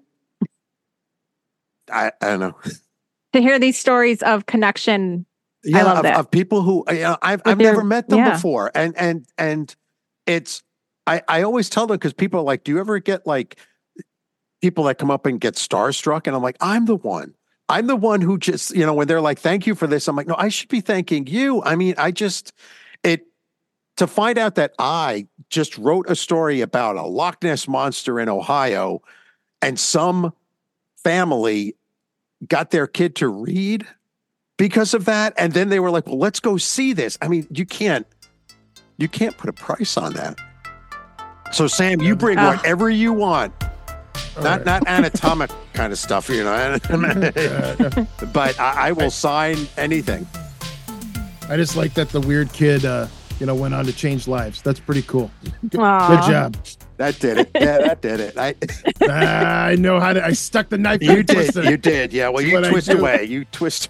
[SPEAKER 5] I, I don't know.
[SPEAKER 6] To hear these stories of connection.
[SPEAKER 5] Yeah,
[SPEAKER 6] love
[SPEAKER 5] of,
[SPEAKER 6] that.
[SPEAKER 5] of people who you know, I've
[SPEAKER 6] With
[SPEAKER 5] I've
[SPEAKER 6] your-
[SPEAKER 5] never met them
[SPEAKER 6] yeah.
[SPEAKER 5] before, and and and it's I I always tell them, because people are like, do you ever get like people that come up and get starstruck? And I'm like, I'm the one. I'm the one who just, you know, when they're like, thank you for this, I'm like, no, I should be thanking you. I mean, I just it to find out that I just wrote a story about a Loch Ness monster in Ohio, and some family got their kid to read because of that, and then they were like, well, let's go see this. I mean, you can't you can't put a price on that. So Sam, you bring
[SPEAKER 6] Oh.
[SPEAKER 5] whatever you want,
[SPEAKER 4] All
[SPEAKER 5] not
[SPEAKER 4] right.
[SPEAKER 5] not anatomic kind of stuff, you know.
[SPEAKER 4] Uh,
[SPEAKER 5] But I, I will sign anything.
[SPEAKER 4] I just like that the weird kid, uh, you know, went on to change lives. That's pretty cool. Good,
[SPEAKER 6] Aw.
[SPEAKER 4] good job.
[SPEAKER 5] That did it. Yeah, that did it. I,
[SPEAKER 4] Ah, I know how to. I stuck the knife.
[SPEAKER 5] you
[SPEAKER 4] and
[SPEAKER 5] did.
[SPEAKER 4] twisted it.
[SPEAKER 5] You did. Yeah. Well,
[SPEAKER 4] That's
[SPEAKER 5] you
[SPEAKER 4] what I
[SPEAKER 5] twist
[SPEAKER 4] do.
[SPEAKER 5] away. You twist.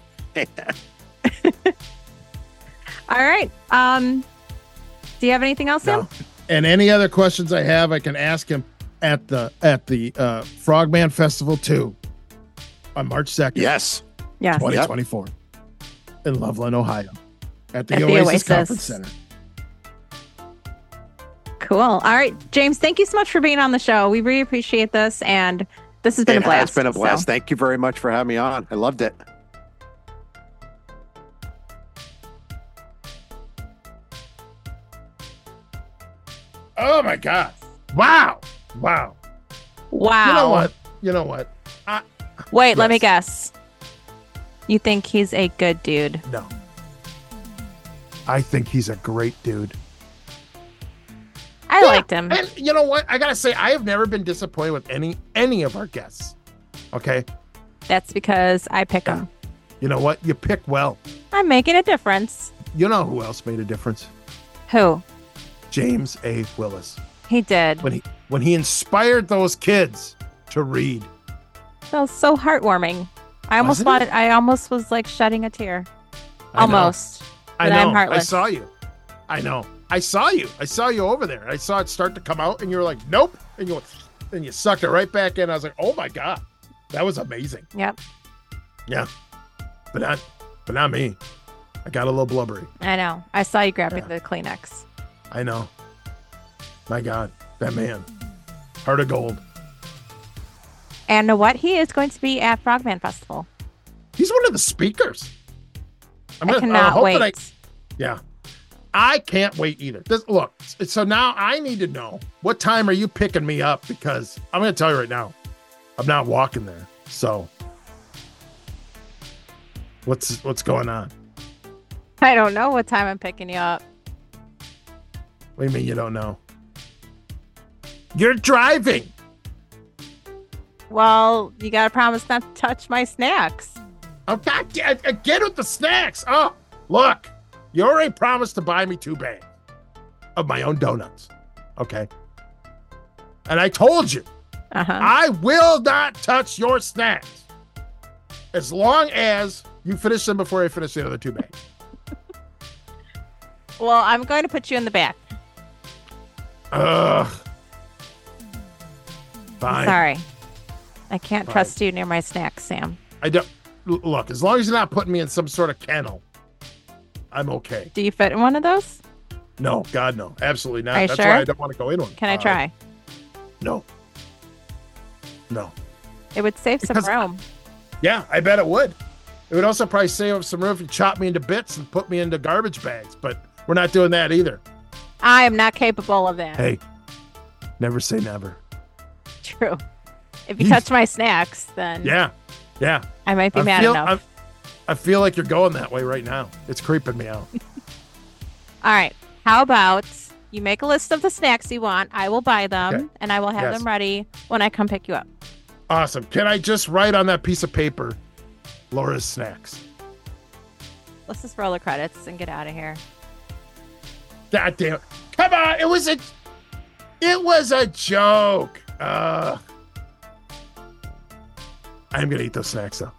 [SPEAKER 6] All right. Um, do you have anything else, Sam?
[SPEAKER 4] No. And any other questions I have, I can ask him at the at the uh, Frogman Festival two on March second,
[SPEAKER 5] Yes.
[SPEAKER 6] Yes.
[SPEAKER 4] twenty twenty-four, in Loveland, Ohio, at the,
[SPEAKER 6] At the
[SPEAKER 4] Oasis,
[SPEAKER 6] Oasis.
[SPEAKER 4] Conference Center.
[SPEAKER 6] Cool. All right, James, thank you so much for being on the show. We really appreciate this, and this has been
[SPEAKER 5] It
[SPEAKER 6] a blast.
[SPEAKER 5] has been a blast.
[SPEAKER 6] so.
[SPEAKER 5] Thank you very much for having me on. I loved it.
[SPEAKER 4] Oh my God! Wow! Wow!
[SPEAKER 6] Wow.
[SPEAKER 4] You know what? You know what?
[SPEAKER 6] Wait, let me
[SPEAKER 4] Yes.
[SPEAKER 6] guess. You think he's a good dude?
[SPEAKER 4] No. I think he's a great dude.
[SPEAKER 6] I
[SPEAKER 4] Yeah,
[SPEAKER 6] liked him.
[SPEAKER 4] And you know what? I gotta say, I have never been disappointed with any any of our guests. Okay.
[SPEAKER 6] That's because I pick him.
[SPEAKER 4] You know what? You pick well.
[SPEAKER 6] I'm making a difference.
[SPEAKER 4] You know who else made a difference?
[SPEAKER 6] Who?
[SPEAKER 4] James A. Willis.
[SPEAKER 6] He did.
[SPEAKER 4] When he when he inspired those kids to read.
[SPEAKER 6] That was so heartwarming. I almost
[SPEAKER 4] Wasn't
[SPEAKER 6] wanted. I almost was like shedding a tear.
[SPEAKER 4] I know.
[SPEAKER 6] Almost.
[SPEAKER 4] I
[SPEAKER 6] But
[SPEAKER 4] know.
[SPEAKER 6] I'm
[SPEAKER 4] I
[SPEAKER 6] heartless.
[SPEAKER 4] saw you. I know. I saw you. I saw you over there. I saw it start to come out, and you were like, "Nope," and you went, and you sucked it right back in. I was like, "Oh my God, that was amazing."
[SPEAKER 6] Yep.
[SPEAKER 4] Yeah, but not, but not me. I got a little blubbery.
[SPEAKER 6] I know. I saw you grabbing
[SPEAKER 4] Yeah.
[SPEAKER 6] the Kleenex.
[SPEAKER 4] I know. My God, that man, heart of gold.
[SPEAKER 6] And know what? He is going to be at Frogman Festival.
[SPEAKER 4] He's one of the speakers. I'm
[SPEAKER 6] I
[SPEAKER 4] gonna-
[SPEAKER 6] cannot
[SPEAKER 4] hope
[SPEAKER 6] wait.
[SPEAKER 4] that I- yeah, I can't wait either. This, look, so now I need to know, what time are you picking me up? Because I'm going to tell you right now, I'm not walking there. So what's what's going on?
[SPEAKER 6] I don't know what time I'm picking you up.
[SPEAKER 4] What do you mean you don't know? You're driving.
[SPEAKER 6] Well, you got to promise not to touch my snacks.
[SPEAKER 4] Oh, God, get, uh, get with the snacks. Oh, look, you already promised to buy me two bags of my own donuts. Okay. And I told you,
[SPEAKER 6] Uh huh.
[SPEAKER 4] I will not touch your snacks as long as you finish them before I finish the other two bags.
[SPEAKER 6] Well, I'm going to put you in the back.
[SPEAKER 4] Ugh. Fine.
[SPEAKER 6] Sorry. I can't
[SPEAKER 4] Fine.
[SPEAKER 6] trust you near my snacks, Sam.
[SPEAKER 4] I don't l- look, as long as you're not putting me in some sort of kennel, I'm okay.
[SPEAKER 6] Do you fit in one of those?
[SPEAKER 4] No, God, no. Absolutely not.
[SPEAKER 6] Are you
[SPEAKER 4] That's
[SPEAKER 6] sure?
[SPEAKER 4] why I don't want to go in one.
[SPEAKER 6] Can I
[SPEAKER 4] Uh,
[SPEAKER 6] try?
[SPEAKER 4] No. No.
[SPEAKER 6] It would save
[SPEAKER 4] Because-
[SPEAKER 6] some room.
[SPEAKER 4] Yeah, I bet it would. It would also probably save up some room if you chop me into bits and put me into garbage bags, but we're not doing that either.
[SPEAKER 6] I am not capable of that.
[SPEAKER 4] Hey, never say never.
[SPEAKER 6] True. If you touch my snacks, then
[SPEAKER 4] Yeah, yeah.
[SPEAKER 6] I might be
[SPEAKER 4] I
[SPEAKER 6] mad
[SPEAKER 4] feel,
[SPEAKER 6] enough.
[SPEAKER 4] I'm- I feel like you're going that way right now. It's creeping me out.
[SPEAKER 6] All right. How about you make a list of the snacks you want? I will buy them,
[SPEAKER 4] Okay.
[SPEAKER 6] and I will have
[SPEAKER 4] Yes.
[SPEAKER 6] them ready when I come pick you up.
[SPEAKER 4] Awesome. Can I just write on that piece of paper, Laura's snacks?
[SPEAKER 6] Let's just roll the credits and get out of here.
[SPEAKER 4] God damn it. Come on. It was a, it was a joke. Uh, I'm going to eat those snacks though.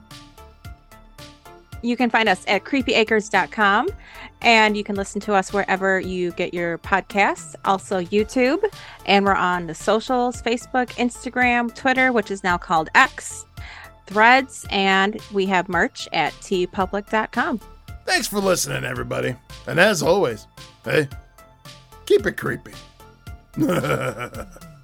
[SPEAKER 3] You can find us at creepy acres dot com, and you can listen to us wherever you get your podcasts, also YouTube, and we're on the socials, Facebook, Instagram, Twitter, which is now called X, Threads, and we have merch at t public dot com.
[SPEAKER 4] Thanks for listening, everybody. And as always, hey, keep it creepy.